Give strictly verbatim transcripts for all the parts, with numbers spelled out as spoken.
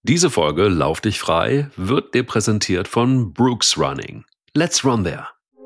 Diese Folge Lauf dich frei wird dir präsentiert von Brooks Running. Let's run there!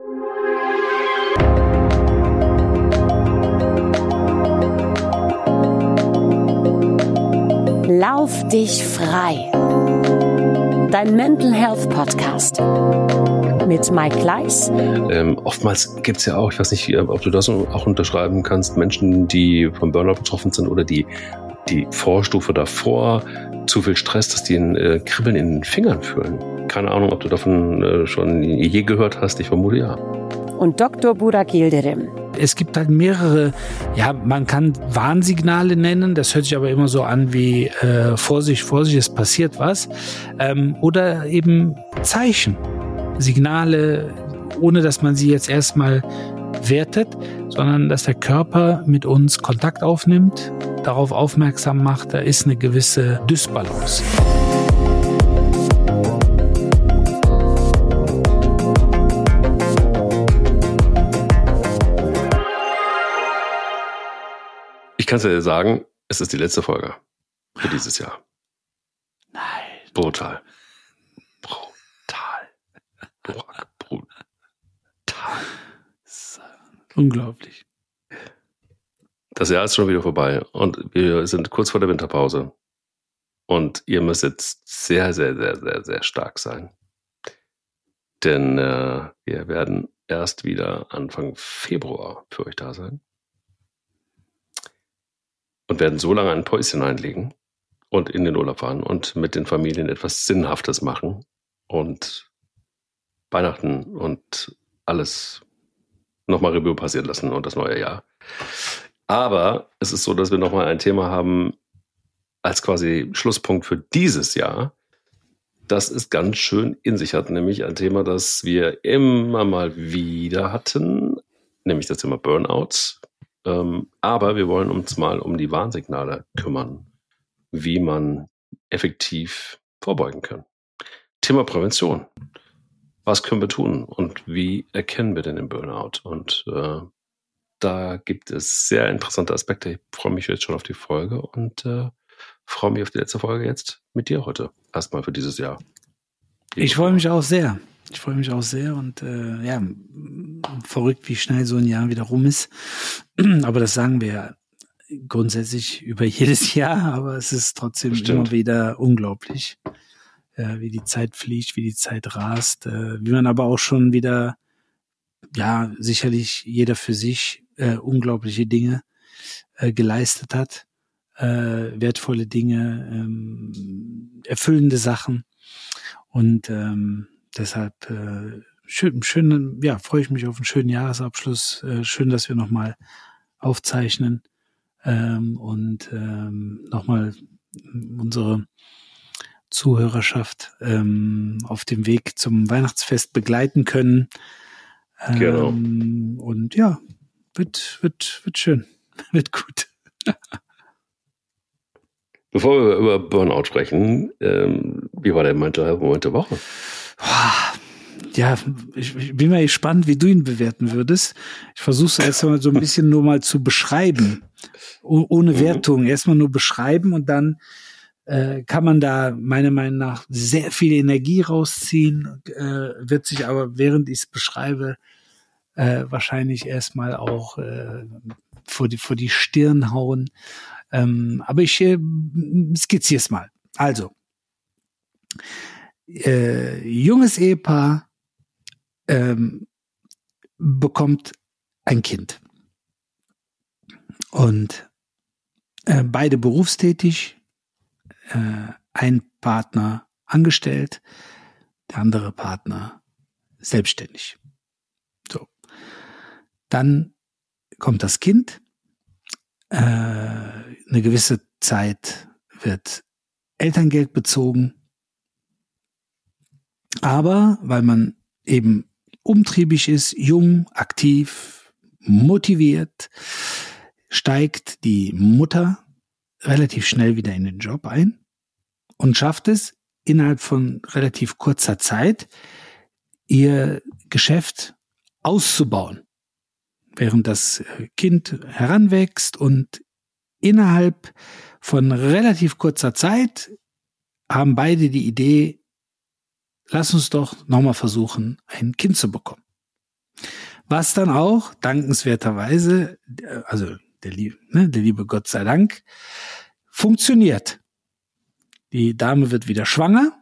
Lauf dich frei. Dein Mental Health Podcast mit Mike Kleiss. Ähm, oftmals gibt es ja auch, ich weiß nicht, ob du das auch unterschreiben kannst, Menschen, die vom Burnout betroffen sind oder die die Vorstufe davor, zu viel Stress, dass die ein äh, Kribbeln in den Fingern fühlen. Keine Ahnung, ob du davon äh, schon je gehört hast. Ich vermute ja. Und Doktor Burak Yildirim. Es gibt halt mehrere, ja, man kann Warnsignale nennen, das hört sich aber immer so an wie äh, Vorsicht, Vorsicht, es passiert was. Ähm, oder eben Zeichen, Signale, ohne dass man sie jetzt erstmal wertet, sondern dass der Körper mit uns Kontakt aufnimmt, darauf aufmerksam macht, da ist eine gewisse Dysbalance. Ich kann es dir sagen, es ist die letzte Folge für dieses Jahr. Nein. Brutal. Brutal. Brutal. Brutal. Unglaublich. Das Jahr ist schon wieder vorbei und wir sind kurz vor der Winterpause. Und ihr müsst jetzt sehr, sehr, sehr, sehr, sehr stark sein. Denn äh, wir werden erst wieder Anfang Februar für euch da sein. Und werden so lange ein Päuschen einlegen und in den Urlaub fahren und mit den Familien etwas Sinnhaftes machen und Weihnachten und alles nochmal Revue passieren lassen und das neue Jahr. Aber es ist so, dass wir nochmal ein Thema haben als quasi Schlusspunkt für dieses Jahr. Das ist ganz schön in sich hat, nämlich ein Thema, das wir immer mal wieder hatten, nämlich das Thema Burnout. Ähm, aber wir wollen uns mal um die Warnsignale kümmern, wie man effektiv vorbeugen kann. Thema Prävention. Was können wir tun und wie erkennen wir denn den Burnout? Und äh, da gibt es sehr interessante Aspekte. Ich freue mich jetzt schon auf die Folge und äh, freue mich auf die letzte Folge jetzt mit dir heute. Erstmal für dieses Jahr. Ich freue mich auch sehr. Ich freue mich auch sehr und äh, ja, verrückt, wie schnell so ein Jahr wieder rum ist. Aber das sagen wir ja grundsätzlich über jedes Jahr, aber es ist trotzdem Bestimmt. immer wieder unglaublich, äh, wie die Zeit fliegt, wie die Zeit rast, äh, wie man aber auch schon wieder, ja, sicherlich jeder für sich äh, unglaubliche Dinge äh, geleistet hat, äh, wertvolle Dinge, ähm, erfüllende Sachen und ähm, deshalb äh, schön, schön, ja, freue ich mich auf einen schönen Jahresabschluss. Äh, schön, dass wir nochmal aufzeichnen ähm, und ähm, nochmal unsere Zuhörerschaft ähm, auf dem Weg zum Weihnachtsfest begleiten können. Ähm, genau. Und ja, wird, wird, wird schön, wird gut. Bevor wir über Burnout sprechen, ähm, wie war der Mental Health Moment der Woche? Ja, ich, ich bin mal gespannt, wie du ihn bewerten würdest. Ich versuche es erstmal so ein bisschen nur mal zu beschreiben, oh, ohne mhm. Wertung. Erstmal nur beschreiben und dann äh, kann man da meiner Meinung nach sehr viel Energie rausziehen, äh, wird sich aber, während ich es beschreibe, äh, wahrscheinlich erstmal auch äh, vor die, vor die Stirn hauen. Ähm, aber ich äh, skizziere es mal. Also, äh, junges Ehepaar ähm, bekommt ein Kind. Und äh, beide berufstätig, äh, ein Partner angestellt, der andere Partner selbstständig. So. Dann kommt das Kind, äh, eine gewisse Zeit wird Elterngeld bezogen, aber weil man eben umtriebig ist, jung, aktiv, motiviert, steigt die Mutter relativ schnell wieder in den Job ein und schafft es innerhalb von relativ kurzer Zeit, ihr Geschäft auszubauen, während das Kind heranwächst und innerhalb von relativ kurzer Zeit haben beide die Idee, lass uns doch nochmal versuchen, ein Kind zu bekommen. Was dann auch dankenswerterweise, also der, ne, der liebe Gott sei Dank, funktioniert. Die Dame wird wieder schwanger,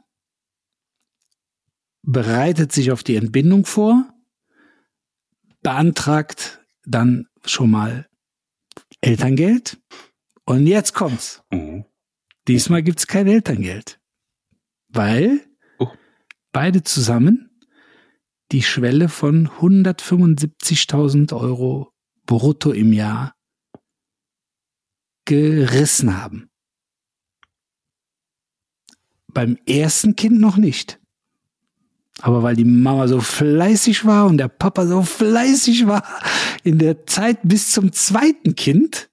bereitet sich auf die Entbindung vor, beantragt dann schon mal Elterngeld und jetzt kommt's. Mhm. Diesmal gibt's kein Elterngeld, weil oh. beide zusammen die Schwelle von hundertfünfundsiebzigtausend Euro brutto im Jahr gerissen haben. Beim ersten Kind noch nicht. Aber weil die Mama so fleißig war und der Papa so fleißig war, in der Zeit bis zum zweiten Kind,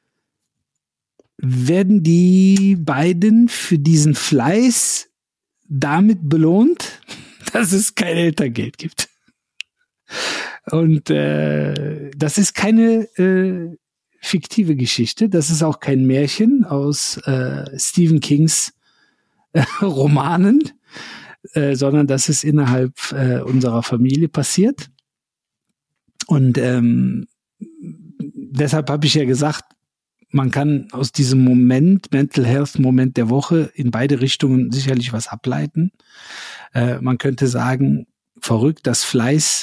werden die beiden für diesen Fleiß damit belohnt, dass es kein Elterngeld gibt. Und äh, das ist keine äh, fiktive Geschichte, das ist auch kein Märchen aus äh, Stephen Kings äh, Romanen, äh, sondern das ist innerhalb äh, unserer Familie passiert. Und ähm, deshalb habe ich ja gesagt, man kann aus diesem Moment, Mental Health Moment der Woche, in beide Richtungen sicherlich was ableiten. Äh, man könnte sagen, verrückt, dass Fleiß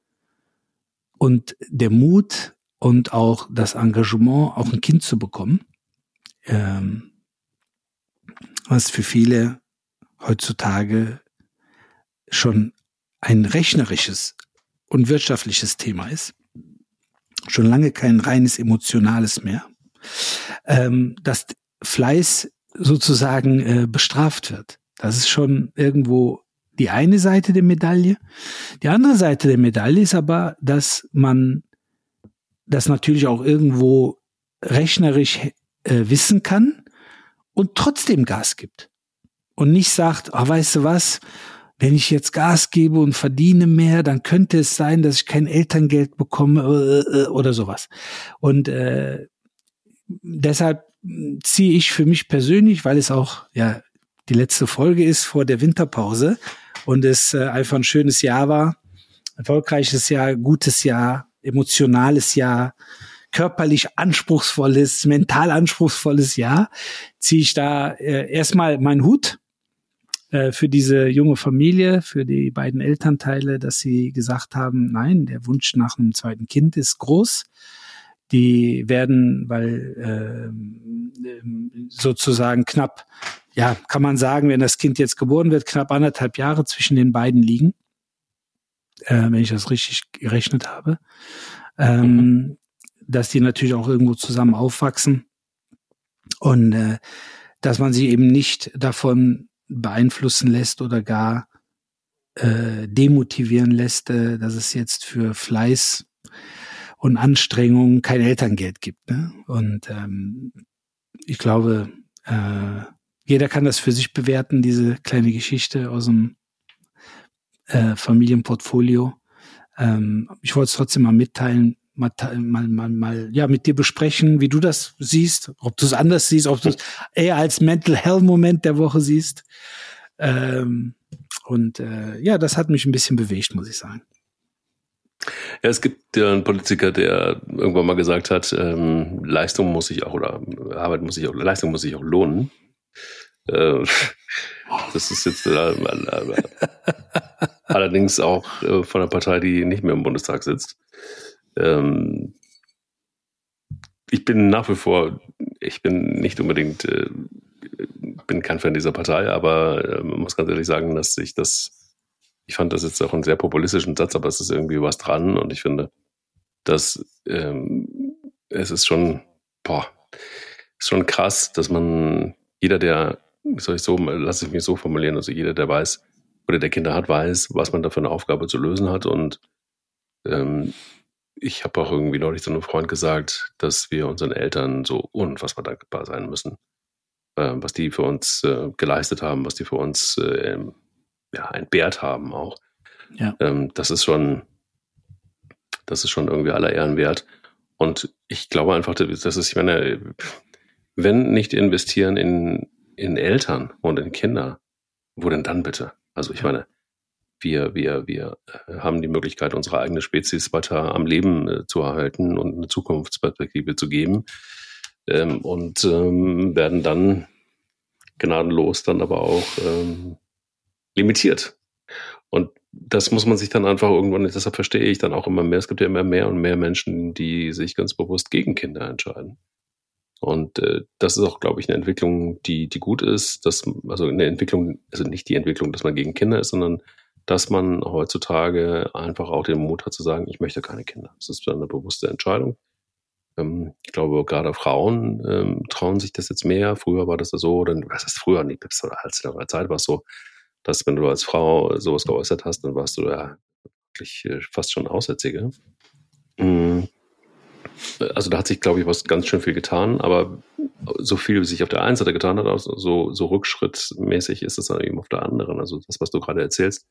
und der Mut und auch das Engagement, auch ein Kind zu bekommen, ähm, was für viele heutzutage schon ein rechnerisches und wirtschaftliches Thema ist. Schon lange kein reines emotionales mehr. Ähm, dass Fleiß sozusagen äh, bestraft wird. Das ist schon irgendwo die eine Seite der Medaille. Die andere Seite der Medaille ist aber, dass man das natürlich auch irgendwo rechnerisch äh, wissen kann und trotzdem Gas gibt. Und nicht sagt, oh, weißt du was, wenn ich jetzt Gas gebe und verdiene mehr, dann könnte es sein, dass ich kein Elterngeld bekomme äh, oder sowas. Und äh, deshalb ziehe ich für mich persönlich, weil es auch ja die letzte Folge ist vor der Winterpause und es äh, einfach ein schönes Jahr war, erfolgreiches Jahr, gutes Jahr, emotionales Jahr, körperlich anspruchsvolles, mental anspruchsvolles Jahr, ziehe ich da äh, erstmal meinen Hut äh, für diese junge Familie, für die beiden Elternteile, dass sie gesagt haben, nein, der Wunsch nach einem zweiten Kind ist groß. Die werden, weil äh, sozusagen knapp, ja, kann man sagen, wenn das Kind jetzt geboren wird, knapp anderthalb Jahre zwischen den beiden liegen, äh, wenn ich das richtig gerechnet habe, ähm, mhm. dass die natürlich auch irgendwo zusammen aufwachsen und äh, dass man sie eben nicht davon beeinflussen lässt oder gar äh, demotivieren lässt, äh, dass es jetzt für Fleiß und Anstrengungen kein Elterngeld gibt. Ne? Und ähm, ich glaube, äh, jeder kann das für sich bewerten, diese kleine Geschichte aus dem äh, Familienportfolio. Ähm, ich wollte es trotzdem mal mitteilen, mal, mal, mal, mal ja, mit dir besprechen, wie du das siehst, ob du es anders siehst, ob du es eher als Mental Health Moment der Woche siehst. Ähm, und äh, ja, das hat mich ein bisschen bewegt, muss ich sagen. Ja, es gibt ja einen Politiker, der irgendwann mal gesagt hat, ähm, Leistung muss sich auch oder Arbeit muss sich auch Leistung muss sich auch lohnen. Äh, das ist jetzt äh, äh, allerdings auch äh, von einer Partei, die nicht mehr im Bundestag sitzt. Ähm, ich bin nach wie vor, ich bin nicht unbedingt, äh, bin kein Fan dieser Partei, aber äh, man muss ganz ehrlich sagen, dass ich das Ich fand das jetzt auch einen sehr populistischen Satz, aber es ist irgendwie was dran und ich finde, dass ähm, es ist schon, boah, ist schon krass, dass man, jeder, der, soll ich so, lass ich mich so formulieren, also jeder, der weiß oder der Kinder hat, weiß, was man da für eine Aufgabe zu lösen hat und ähm, ich habe auch irgendwie neulich zu einem Freund gesagt, dass wir unseren Eltern so unfassbar dankbar sein müssen, äh, was die für uns äh, geleistet haben, was die für uns äh, ja, entbehrt haben auch. Ja. Ähm, das ist schon, das ist schon irgendwie aller Ehren wert. Und ich glaube einfach, das ist, ich meine, wenn nicht investieren in in Eltern und in Kinder, wo denn dann bitte? Also ich Ja. meine, wir, wir, wir äh, haben die Möglichkeit, unsere eigene Spezies weiter am Leben äh, zu erhalten und eine Zukunftsperspektive zu geben, ähm, und ähm, werden dann gnadenlos dann aber auch ähm, limitiert. Und das muss man sich dann einfach irgendwann, deshalb verstehe ich dann auch immer mehr, es gibt ja immer mehr und mehr Menschen, die sich ganz bewusst gegen Kinder entscheiden. Und äh, das ist auch, glaube ich, eine Entwicklung, die, die gut ist, dass, also eine Entwicklung, also nicht die Entwicklung, dass man gegen Kinder ist, sondern dass man heutzutage einfach auch den Mut hat zu sagen, ich möchte keine Kinder. Das ist eine bewusste Entscheidung. Ähm, ich glaube, gerade Frauen ähm, trauen sich das jetzt mehr. Früher war das so, oder was ist früher, nicht bis zu einer Zeit war es so, dass wenn du als Frau sowas geäußert hast, dann warst du ja wirklich äh, fast schon Aussätzige. Mhm. Also da hat sich, glaube ich, was ganz schön viel getan, aber so viel, wie sich auf der einen Seite getan hat, so, so rückschrittmäßig ist es dann eben auf der anderen. Also das, was du gerade erzählst,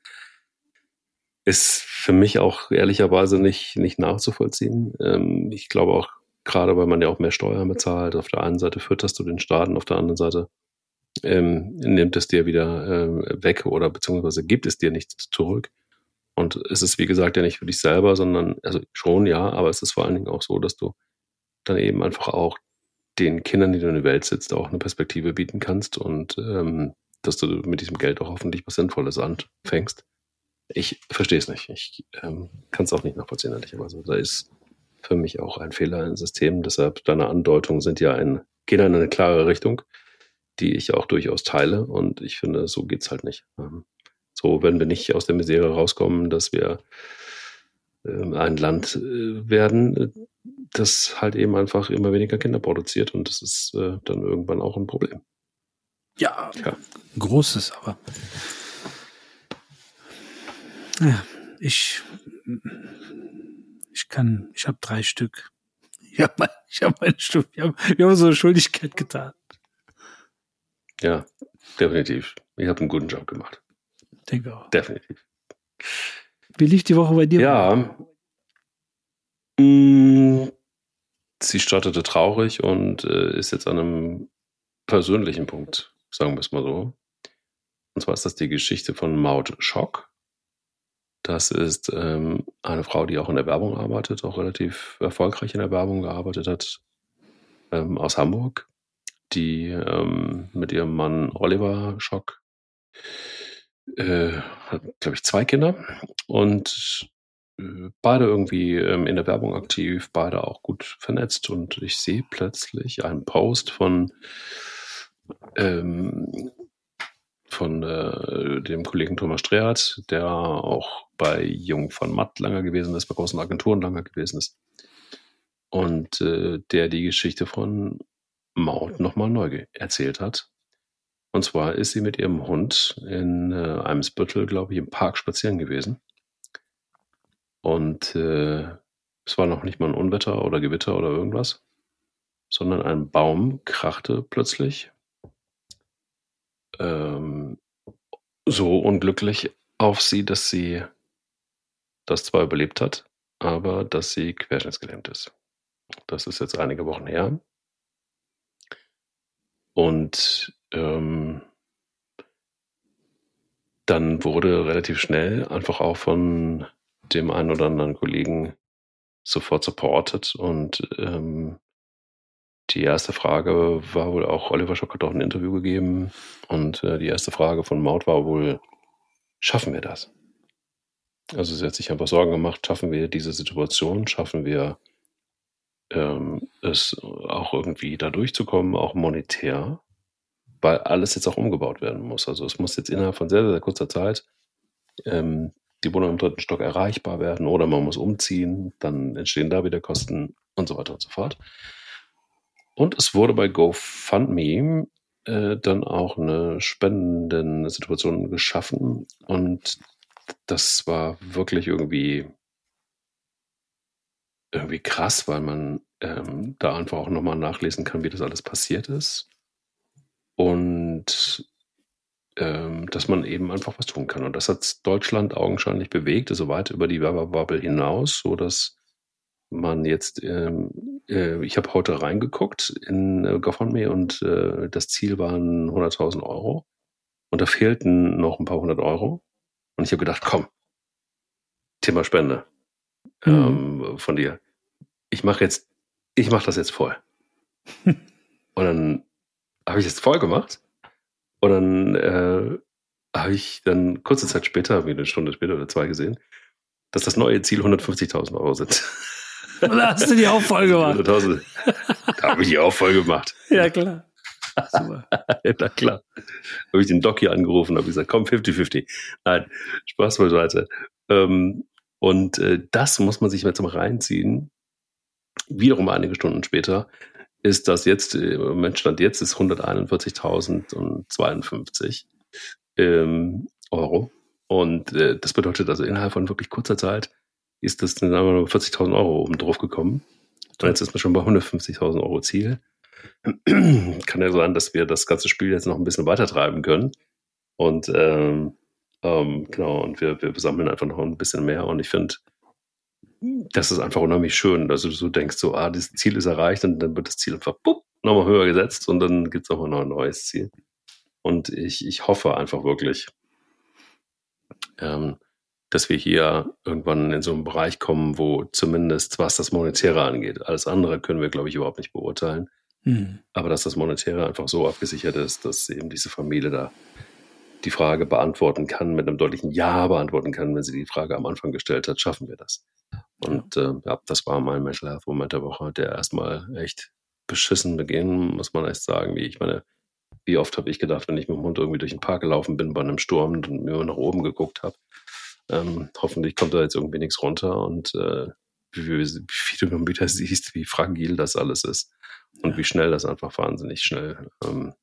ist für mich auch ehrlicherweise nicht, nicht nachzuvollziehen. Ähm, ich glaube auch, gerade weil man ja auch mehr Steuern bezahlt, auf der einen Seite fütterst du den Staaten, auf der anderen Seite ähm, nimmt es dir wieder äh, weg oder beziehungsweise gibt es dir nichts zurück. Und es ist, wie gesagt, ja nicht für dich selber, sondern, also schon, ja, aber es ist vor allen Dingen auch so, dass du dann eben einfach auch den Kindern, die du in die Welt sitzt, auch eine Perspektive bieten kannst und ähm, dass du mit diesem Geld auch hoffentlich was Sinnvolles anfängst. Ich verstehe es nicht. Ich ähm, kann es auch nicht nachvollziehen, ehrlicherweise. Da ist für mich auch ein Fehler im System. Deshalb deine Andeutungen sind ja ein, gehen in eine klare Richtung, die ich auch durchaus teile. Und ich finde, so geht's halt nicht. Ähm, so werden wir nicht aus der Misere rauskommen, dass wir ähm, ein Land äh, werden, das halt eben einfach immer weniger Kinder produziert. Und das ist äh, dann irgendwann auch ein Problem. Ja, Tja. großes, aber ja, ich ich kann, ich habe drei Stück. Ich habe mein, ich hab meine Stück, wir haben, wir haben so eine Schuldigkeit getan. Ja, definitiv. Ich habe einen guten Job gemacht. Denke auch. Definitiv. Wie lief die Woche bei dir? Ja. Mh, sie startete traurig und äh, ist jetzt an einem persönlichen Punkt, sagen wir es mal so. Und zwar ist das die Geschichte von Maud Schock. Das ist ähm, eine Frau, die auch in der Werbung arbeitet, auch relativ erfolgreich in der Werbung gearbeitet hat, ähm, aus Hamburg, die ähm, mit ihrem Mann Oliver Schock äh, hat, glaube ich, zwei Kinder und äh, beide irgendwie ähm, in der Werbung aktiv, beide auch gut vernetzt und ich sehe plötzlich einen Post von ähm, von äh, dem Kollegen Thomas Strehat, der auch bei Jung von Matt lange gewesen ist, bei großen Agenturen lange gewesen ist und äh, der die Geschichte von Maud nochmal neu erzählt hat. Und zwar ist sie mit ihrem Hund in äh, Eimsbüttel, glaube ich, im Park spazieren gewesen. Und äh, es war noch nicht mal ein Unwetter oder Gewitter oder irgendwas, sondern ein Baum krachte plötzlich ähm, so unglücklich auf sie, dass sie das zwar überlebt hat, aber dass sie querschnittsgelähmt ist. Das ist jetzt einige Wochen her. Und ähm, dann wurde relativ schnell einfach auch von dem einen oder anderen Kollegen sofort supportet. Und ähm, die erste Frage war wohl auch, Oliver Schock hat auch ein Interview gegeben. Und äh, die erste Frage von Maud war wohl, schaffen wir das? Also sie hat sich einfach Sorgen gemacht, schaffen wir diese Situation, schaffen wir ähm, es auch irgendwie da durchzukommen, auch monetär, weil alles jetzt auch umgebaut werden muss. Also es muss jetzt innerhalb von sehr, sehr kurzer Zeit ähm, die Wohnung im dritten Stock erreichbar werden oder man muss umziehen, dann entstehen da wieder Kosten und so weiter und so fort. Und es wurde bei GoFundMe äh, dann auch eine spendende Situation geschaffen und das war wirklich irgendwie irgendwie krass, weil man ähm, da einfach auch nochmal nachlesen kann, wie das alles passiert ist. Und ähm, dass man eben einfach was tun kann. Und das hat Deutschland augenscheinlich bewegt, also weit über die Werbebubble hinaus, sodass man jetzt, ähm, äh, ich habe heute reingeguckt in äh, GoFundMe und äh, das Ziel waren hunderttausend Euro und da fehlten noch ein paar hundert Euro und ich habe gedacht, komm, Thema Spende Mhm. ähm, von dir. Ich mache jetzt, ich mache das jetzt voll. Und dann habe ich es voll gemacht und dann äh, habe ich dann kurze Zeit später, wie eine Stunde später oder zwei gesehen, dass das neue Ziel hundertfünfzigtausend Euro sind. Oder hast du die auch voll gemacht? hunderttausend. Da habe ich die auch voll gemacht. Ja, klar. Super. Ja, na klar. Habe ich den Doc hier angerufen, habe gesagt, komm, fünfzig fünfzig. Nein, Spaß beiseite. Ähm, und äh, das muss man sich jetzt mal reinziehen. Wiederum einige Stunden später ist das jetzt, äh, im Moment Stand jetzt, ist hunderteinundvierzigtausendzweiundfünfzig ähm, Euro. Und äh, das bedeutet also, innerhalb von wirklich kurzer Zeit ist das dann vierzigtausend Euro oben drauf gekommen. Und jetzt ist man schon bei hundertfünfzigtausend Euro Ziel. Kann ja sein, dass wir das ganze Spiel jetzt noch ein bisschen weiter treiben können. Und ähm, ähm, genau, und wir, wir sammeln einfach noch ein bisschen mehr. Und ich finde, das ist einfach unheimlich schön. Also du denkst so, ah, das Ziel ist erreicht und dann wird das Ziel einfach bupp, nochmal höher gesetzt und dann gibt es nochmal noch ein neues Ziel. Und ich, ich hoffe einfach wirklich, ähm, dass wir hier irgendwann in so einen Bereich kommen, wo zumindest was das Monetäre angeht, alles andere können wir, glaube ich, überhaupt nicht beurteilen. Mhm. Aber dass das Monetäre einfach so abgesichert ist, dass eben diese Familie da die Frage beantworten kann, mit einem deutlichen Ja beantworten kann, wenn sie die Frage am Anfang gestellt hat, schaffen wir das. Und ja, äh, ja das war mein Mental Health Moment der Woche, der erstmal echt beschissen beginn, muss man echt sagen. Wie ich meine, wie oft habe ich gedacht, wenn ich mit dem Hund irgendwie durch den Park gelaufen bin bei einem Sturm und mir nach oben geguckt habe, ähm, hoffentlich kommt da jetzt irgendwie nichts runter und äh, wie, wie, wie viel du wieder siehst, wie fragil das alles ist und ja, wie schnell das einfach wahnsinnig schnell ähm,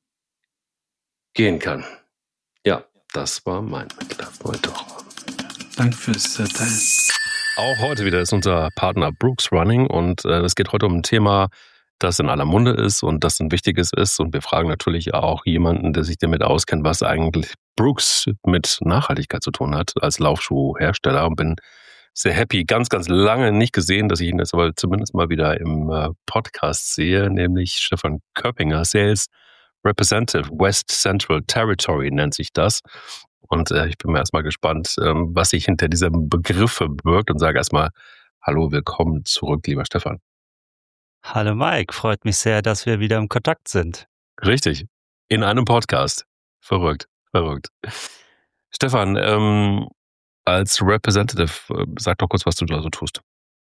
gehen kann. Ja, das war mein Mental Health Moment der Woche. Danke fürs äh, Teilen. Auch heute wieder ist unser Partner Brooks Running und äh, es geht heute um ein Thema, das in aller Munde ist und das ein wichtiges ist. Und wir fragen natürlich auch jemanden, der sich damit auskennt, was eigentlich Brooks mit Nachhaltigkeit zu tun hat als Laufschuhhersteller. Und bin sehr happy, ganz, ganz lange nicht gesehen, dass ich ihn jetzt aber zumindest mal wieder im äh, Podcast sehe, nämlich Stefan Köppinger, Sales Representative West Central Territory nennt sich das. Und äh, ich bin mir erstmal gespannt, ähm, was sich hinter diesem Begriff verbirgt und sage erstmal hallo, willkommen zurück, lieber Stefan. Hallo Mike, freut mich sehr, dass wir wieder im Kontakt sind. Richtig, in einem Podcast. Verrückt, verrückt. Stefan, ähm, als Representative, äh, sag doch kurz, was du da so tust.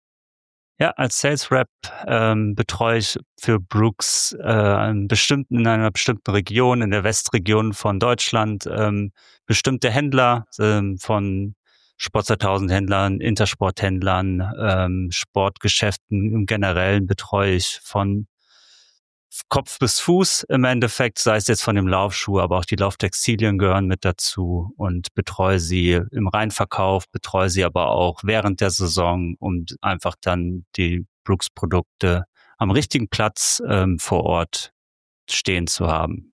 Ja, als Sales Rep ähm, betreue ich für Brooks äh, einen bestimmten, in einer bestimmten Region, in der Westregion von Deutschland, ähm, bestimmte Händler ähm, von Sport zweitausend Händlern, Intersporthändlern, ähm, Sportgeschäften im Generellen betreue ich von Kopf bis Fuß im Endeffekt, sei es jetzt von dem Laufschuh, aber auch die Lauftextilien gehören mit dazu und betreue sie im Reinverkauf, betreue sie aber auch während der Saison, um einfach dann die Brooks-Produkte am richtigen Platz ähm, vor Ort stehen zu haben.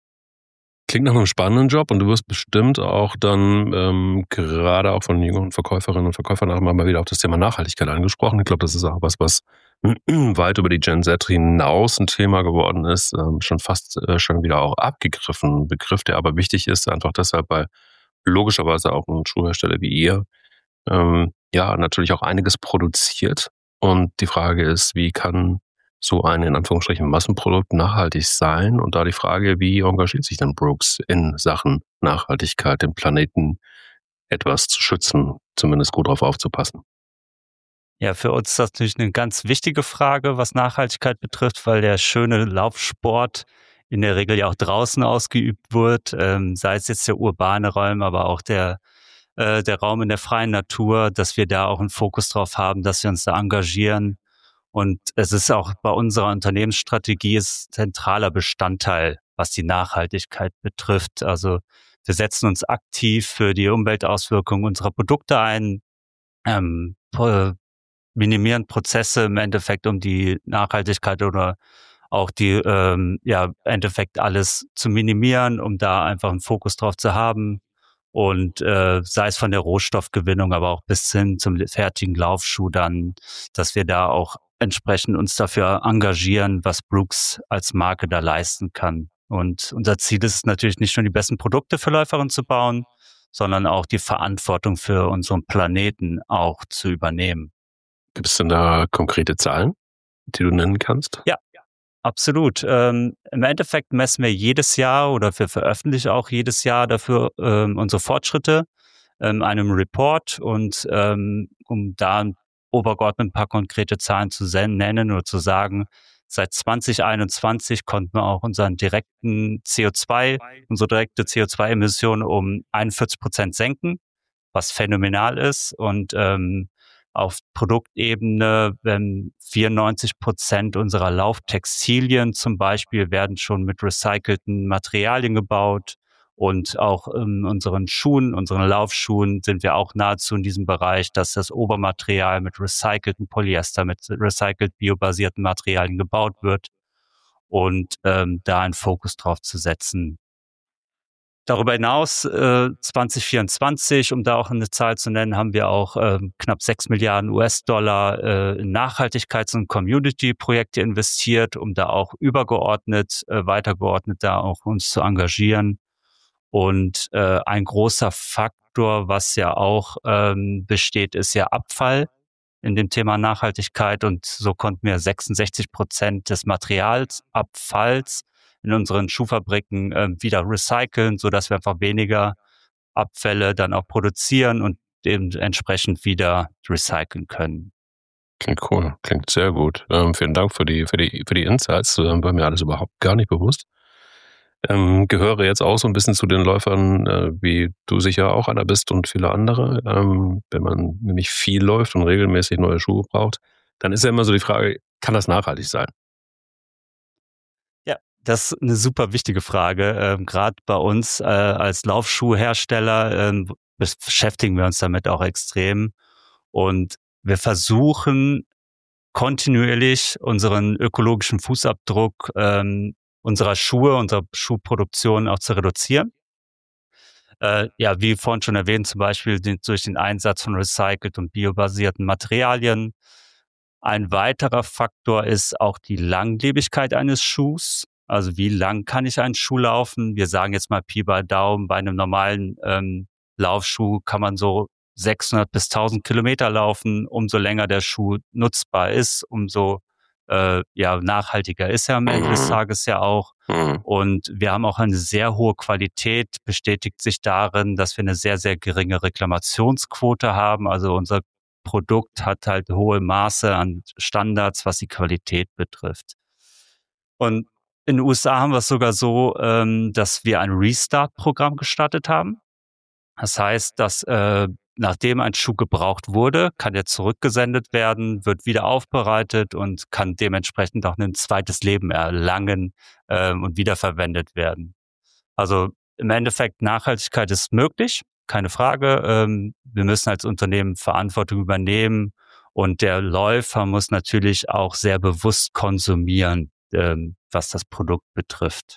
Klingt nach einem spannenden Job und du wirst bestimmt auch dann ähm, gerade auch von jüngeren Verkäuferinnen und Verkäufern auch mal wieder auf das Thema Nachhaltigkeit angesprochen. Ich glaube, das ist auch was, was weit über die Gen Z hinaus ein Thema geworden ist, ähm, schon fast äh, schon wieder auch abgegriffen. Ein Begriff, der aber wichtig ist, einfach deshalb, weil logischerweise auch ein Schuhhersteller wie ihr ähm, ja natürlich auch einiges produziert. Und die Frage ist, wie kann so ein in Anführungsstrichen Massenprodukt nachhaltig sein? Und da die Frage, wie engagiert sich denn Brooks in Sachen Nachhaltigkeit, den Planeten etwas zu schützen, zumindest gut drauf aufzupassen? Ja, für uns ist das natürlich eine ganz wichtige Frage, was Nachhaltigkeit betrifft, weil der schöne Laufsport in der Regel ja auch draußen ausgeübt wird, ähm, sei es jetzt der urbane Raum, aber auch der äh, der Raum in der freien Natur, dass wir da auch einen Fokus drauf haben, dass wir uns da engagieren. Und es ist auch bei unserer Unternehmensstrategie ist zentraler Bestandteil, was die Nachhaltigkeit betrifft. Also wir setzen uns aktiv für die Umweltauswirkungen unserer Produkte ein, ähm, minimieren Prozesse im Endeffekt, um die Nachhaltigkeit oder auch die, ähm, ja, im Endeffekt alles zu minimieren, um da einfach einen Fokus drauf zu haben. Und äh, sei es von der Rohstoffgewinnung, aber auch bis hin zum fertigen Laufschuh dann, dass wir da auch entsprechend uns dafür engagieren, was Brooks als Marke da leisten kann. Und unser Ziel ist es natürlich nicht nur die besten Produkte für Läuferinnen zu bauen, sondern auch die Verantwortung für unseren Planeten auch zu übernehmen. Gibt es denn da konkrete Zahlen, die du nennen kannst? Ja, absolut. Ähm, im Endeffekt messen wir jedes Jahr oder wir veröffentlichen auch jedes Jahr dafür ähm, unsere Fortschritte in einem Report und ähm, um da obergeordnet ein paar konkrete Zahlen zu nennen oder zu sagen, seit zwanzig einundzwanzig konnten wir auch unseren direkten C O zwei, unsere direkte C O zwei Emission um einundvierzig Prozent senken, was phänomenal ist. Und ähm, auf Produktebene, wenn vierundneunzig Prozent unserer Lauftextilien zum Beispiel werden schon mit recycelten Materialien gebaut. Und auch in unseren Schuhen, unseren Laufschuhen sind wir auch nahezu in diesem Bereich, dass das Obermaterial mit recycelten Polyester, mit recycelt biobasierten Materialien gebaut wird und ähm, da einen Fokus drauf zu setzen. Darüber hinaus, äh, zwanzig vierundzwanzig, um da auch eine Zahl zu nennen, haben wir auch äh, knapp sechs Milliarden U S-Dollar äh, in Nachhaltigkeits- und Community-Projekte investiert, um da auch übergeordnet, äh, weitergeordnet da auch uns zu engagieren. Und äh, ein großer Faktor, was ja auch ähm, besteht, ist ja Abfall in dem Thema Nachhaltigkeit. Und so konnten wir sechsundsechzig Prozent des Materialsabfalls in unseren Schuhfabriken äh, wieder recyceln, sodass wir einfach weniger Abfälle dann auch produzieren und dementsprechend wieder recyceln können. Klingt cool, klingt sehr gut. Ähm, vielen Dank für die, für die, für die Insights. Ähm, war mir alles überhaupt gar nicht bewusst. Ähm, gehöre jetzt auch so ein bisschen zu den Läufern, äh, wie du sicher auch einer bist und viele andere. Ähm, wenn man nämlich viel läuft und regelmäßig neue Schuhe braucht, dann ist ja immer so die Frage, kann das nachhaltig sein? Ja, das ist eine super wichtige Frage. Ähm, Gerade bei uns äh, als Laufschuhhersteller ähm, beschäftigen wir uns damit auch extrem. Und wir versuchen kontinuierlich unseren ökologischen Fußabdruck ähm, unserer Schuhe, unserer Schuhproduktion auch zu reduzieren. Äh, ja, wie vorhin schon erwähnt, zum Beispiel den, durch den Einsatz von recycelt und biobasierten Materialien. Ein weiterer Faktor ist auch die Langlebigkeit eines Schuhs. Also wie lang kann ich einen Schuh laufen? Wir sagen jetzt mal Pi mal Daumen, bei einem normalen ähm, Laufschuh kann man so sechshundert bis tausend Kilometer laufen. Umso länger der Schuh nutzbar ist, umso äh, ja, nachhaltiger ist er am Ende des Tages ja auch. Und wir haben auch eine sehr hohe Qualität, bestätigt sich darin, dass wir eine sehr, sehr geringe Reklamationsquote haben. Also unser Produkt hat halt hohe Maße an Standards, was die Qualität betrifft. Und in den U S A haben wir es sogar so, ähm, dass wir ein Restart-Programm gestartet haben. Das heißt, dass äh, nachdem ein Schuh gebraucht wurde, kann er zurückgesendet werden, wird wieder aufbereitet und kann dementsprechend auch ein zweites Leben erlangen ähm, und wiederverwendet werden. Also im Endeffekt, Nachhaltigkeit ist möglich, keine Frage. Ähm, wir müssen als Unternehmen Verantwortung übernehmen und der Läufer muss natürlich auch sehr bewusst konsumieren, ähm, was das Produkt betrifft.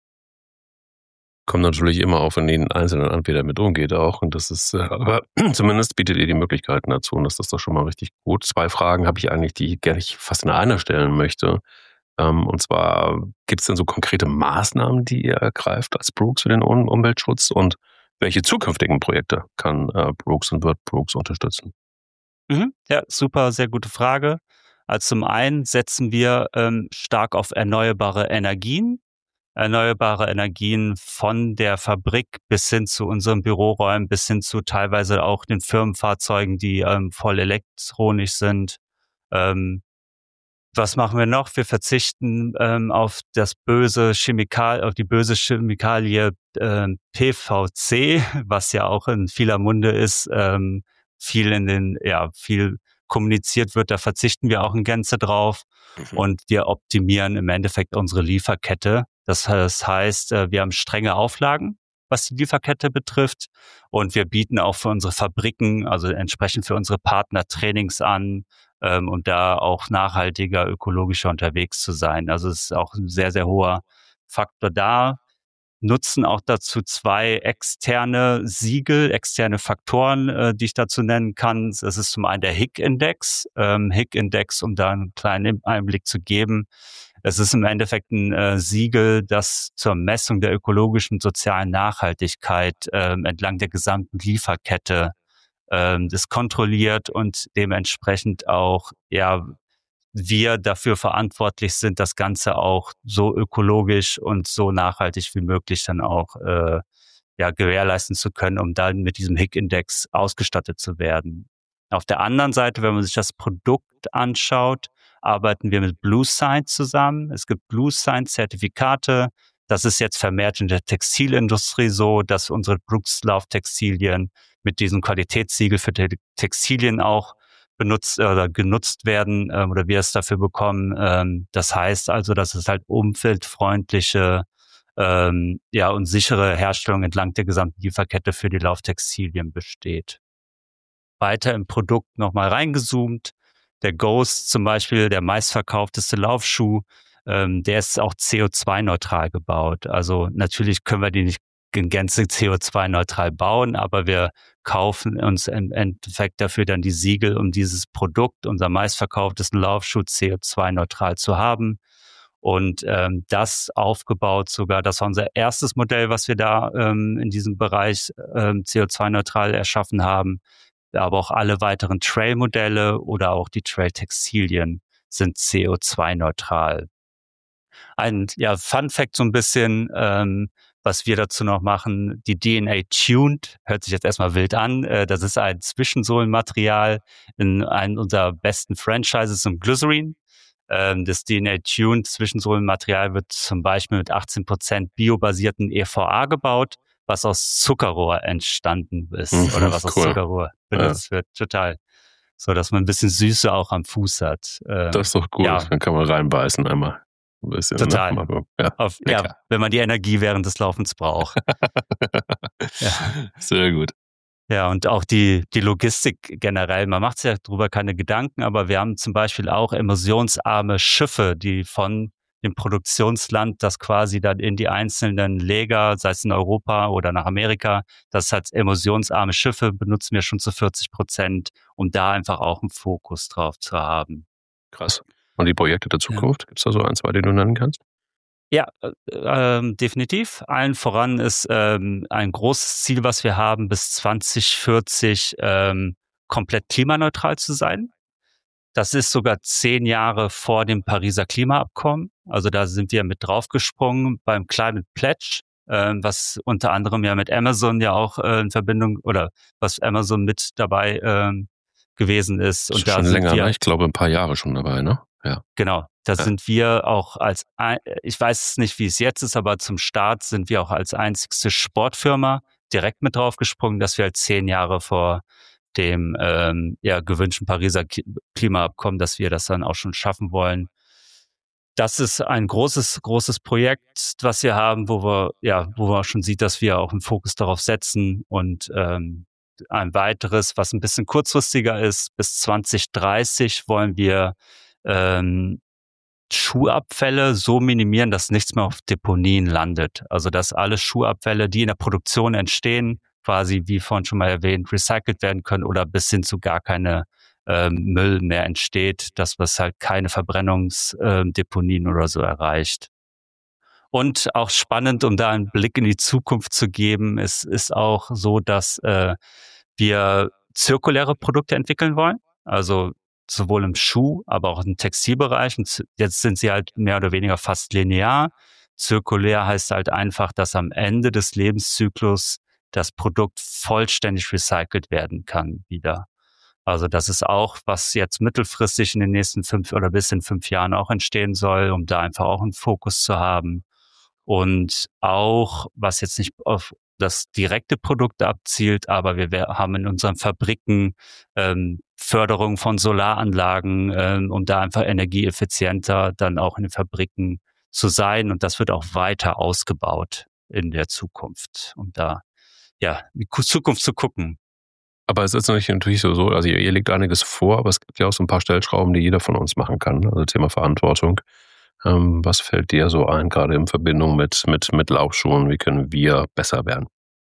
Kommt natürlich immer auf, wenn den einzelnen Anbieter mit umgeht auch. Und das ist, äh, aber zumindest bietet ihr die Möglichkeiten dazu. Und das ist doch schon mal richtig gut. Zwei Fragen habe ich eigentlich, die ich gerne fast in einer stellen möchte. Ähm, und zwar, gibt es denn so konkrete Maßnahmen, die ihr ergreift als Brooks für den um- Umweltschutz? Und welche zukünftigen Projekte kann äh, Brooks und wird Brooks unterstützen? Mhm. Ja, super, sehr gute Frage. Also zum einen setzen wir ähm, stark auf erneuerbare Energien. Erneuerbare Energien von der Fabrik bis hin zu unseren Büroräumen, bis hin zu teilweise auch den Firmenfahrzeugen, die ähm, voll elektronisch sind. Ähm, was machen wir noch? Wir verzichten ähm, auf das böse Chemikal, auf die böse Chemikalie äh, P V C, was ja auch in vieler Munde ist, ähm, viel in den, ja, viel kommuniziert wird. Da verzichten wir auch in Gänze drauf. Mhm. Und wir optimieren im Endeffekt unsere Lieferkette. Das heißt, wir haben strenge Auflagen, was die Lieferkette betrifft. Und wir bieten auch für unsere Fabriken, also entsprechend für unsere Partner Trainings an, ähm, um da auch nachhaltiger, ökologischer unterwegs zu sein. Also es ist auch ein sehr, sehr hoher Faktor da. nutzen auch dazu zwei externe Siegel, externe Faktoren, äh, die ich dazu nennen kann. Das ist zum einen der Higg-Index. Ähm, Higg-Index, um da einen kleinen Einblick zu geben. Es ist im Endeffekt ein äh, Siegel, das zur Messung der ökologischen und sozialen Nachhaltigkeit ähm, entlang der gesamten Lieferkette ähm, das kontrolliert und dementsprechend auch, ja, wir dafür verantwortlich sind, das Ganze auch so ökologisch und so nachhaltig wie möglich dann auch äh, ja, gewährleisten zu können, um dann mit diesem Higg-Index ausgestattet zu werden. Auf der anderen Seite, wenn man sich das Produkt anschaut, arbeiten wir mit BlueSign zusammen. Es gibt BlueSign-Zertifikate. Das ist jetzt vermehrt in der Textilindustrie so, dass unsere Brooks-Lauftextilien mit diesem Qualitätssiegel für die Textilien auch benutzt oder genutzt werden ähm, oder wir es dafür bekommen. Ähm, das heißt also, dass es halt umweltfreundliche ähm, ja und sichere Herstellung entlang der gesamten Lieferkette für die Lauftextilien besteht. Weiter im Produkt nochmal reingezoomt. Der Ghost zum Beispiel, der meistverkaufteste Laufschuh, ähm, der ist auch C O zwei neutral gebaut. Also natürlich können wir die nicht in Gänze C O zwei neutral bauen, aber wir kaufen uns im Endeffekt dafür dann die Siegel, um dieses Produkt, unser meistverkauftesten Laufschuh, C O zwei neutral zu haben. Und ähm, das aufgebaut sogar, das war unser erstes Modell, was wir da ähm, in diesem Bereich ähm, C O zwei neutral erschaffen haben. Aber auch alle weiteren Trail-Modelle oder auch die Trail-Textilien sind C O zwei neutral. Ein ja, Fun-Fact so ein bisschen, ähm, was wir dazu noch machen, die D N A-Tuned, hört sich jetzt erstmal wild an, äh, das ist ein Zwischensohlenmaterial in einem unserer besten Franchises im Glycerin. Ähm, das D N A-Tuned Zwischensohlenmaterial wird zum Beispiel mit achtzehn Prozent biobasierten E V A gebaut, was aus Zuckerrohr entstanden ist Mhm, oder was aus cool. Zuckerrohr benutzt ja. wird. Total. So, dass man ein bisschen Süße auch am Fuß hat. Ähm, das ist doch gut. Ja. Dann kann man reinbeißen einmal. Ein bisschen, Total. Ne? Ja, Auf, ja, wenn man die Energie während des Laufens braucht. Ja. Sehr gut. Ja, und auch die, die Logistik generell. Man macht sich ja darüber keine Gedanken, aber wir haben zum Beispiel auch emissionsarme Schiffe, die von dem Produktionsland, das quasi dann in die einzelnen Lager, sei es in Europa oder nach Amerika, das hat emissionsarme Schiffe, benutzen wir schon zu vierzig Prozent, um da einfach auch einen Fokus drauf zu haben. Krass. Und die Projekte der Zukunft, ja. Gibt es da so ein, zwei, die du nennen kannst? Ja, äh, ähm, definitiv. Allen voran ist ähm, ein großes Ziel, was wir haben, bis zwanzig vierzig ähm, komplett klimaneutral zu sein. Das ist sogar zehn Jahre vor dem Pariser Klimaabkommen. Also da sind wir mit draufgesprungen beim Climate Pledge, ähm, was unter anderem ja mit Amazon ja auch äh, in Verbindung oder was Amazon mit dabei ähm, gewesen ist. Das Und ist da schon sind länger, wir, ne? Ich glaube ein paar Jahre schon dabei, ne? Ja. Genau, da Ja. sind wir auch als, ein- ich weiß nicht, wie es jetzt ist, aber zum Start sind wir auch als einzigste Sportfirma direkt mit draufgesprungen, dass wir halt zehn Jahre vor dem ähm, ja, gewünschten Pariser Ki- Klimaabkommen, dass wir das dann auch schon schaffen wollen. Das ist ein großes, großes Projekt, was wir haben, wo wir, ja, wo man schon sieht, dass wir auch einen Fokus darauf setzen und ähm, ein weiteres, was ein bisschen kurzfristiger ist, bis zwanzig dreißig wollen wir ähm, Schuhabfälle so minimieren, dass nichts mehr auf Deponien landet. Also dass alle Schuhabfälle, die in der Produktion entstehen, quasi wie vorhin schon mal erwähnt, recycelt werden können oder bis hin zu gar keine ähm, Müll mehr entsteht, dass was halt keine Verbrennungsdeponien oder so erreicht. Und auch spannend, um da einen Blick in die Zukunft zu geben, ist, ist auch so, dass äh, wir zirkuläre Produkte entwickeln wollen. Also sowohl im Schuh, aber auch im Textilbereich. Und jetzt sind sie halt mehr oder weniger fast linear. Zirkulär heißt halt einfach, dass am Ende des Lebenszyklus das Produkt vollständig recycelt werden kann wieder. Also das ist auch, was jetzt mittelfristig in den nächsten fünf oder bis in fünf Jahren auch entstehen soll, um da einfach auch einen Fokus zu haben. Und auch, was jetzt nicht auf das direkte Produkt abzielt, aber wir haben in unseren Fabriken ähm, Förderung von Solaranlagen, ähm, um da einfach energieeffizienter dann auch in den Fabriken zu sein. Und das wird auch weiter ausgebaut in der Zukunft, um da ja die Zukunft zu gucken. Aber es ist natürlich so, so, also ihr, ihr legt einiges vor, aber es gibt ja auch so ein paar Stellschrauben, die jeder von uns machen kann. Also Thema Verantwortung. Ähm, was fällt dir so ein, gerade in Verbindung mit, mit, mit Laufschuhen? Wie können wir besser werden?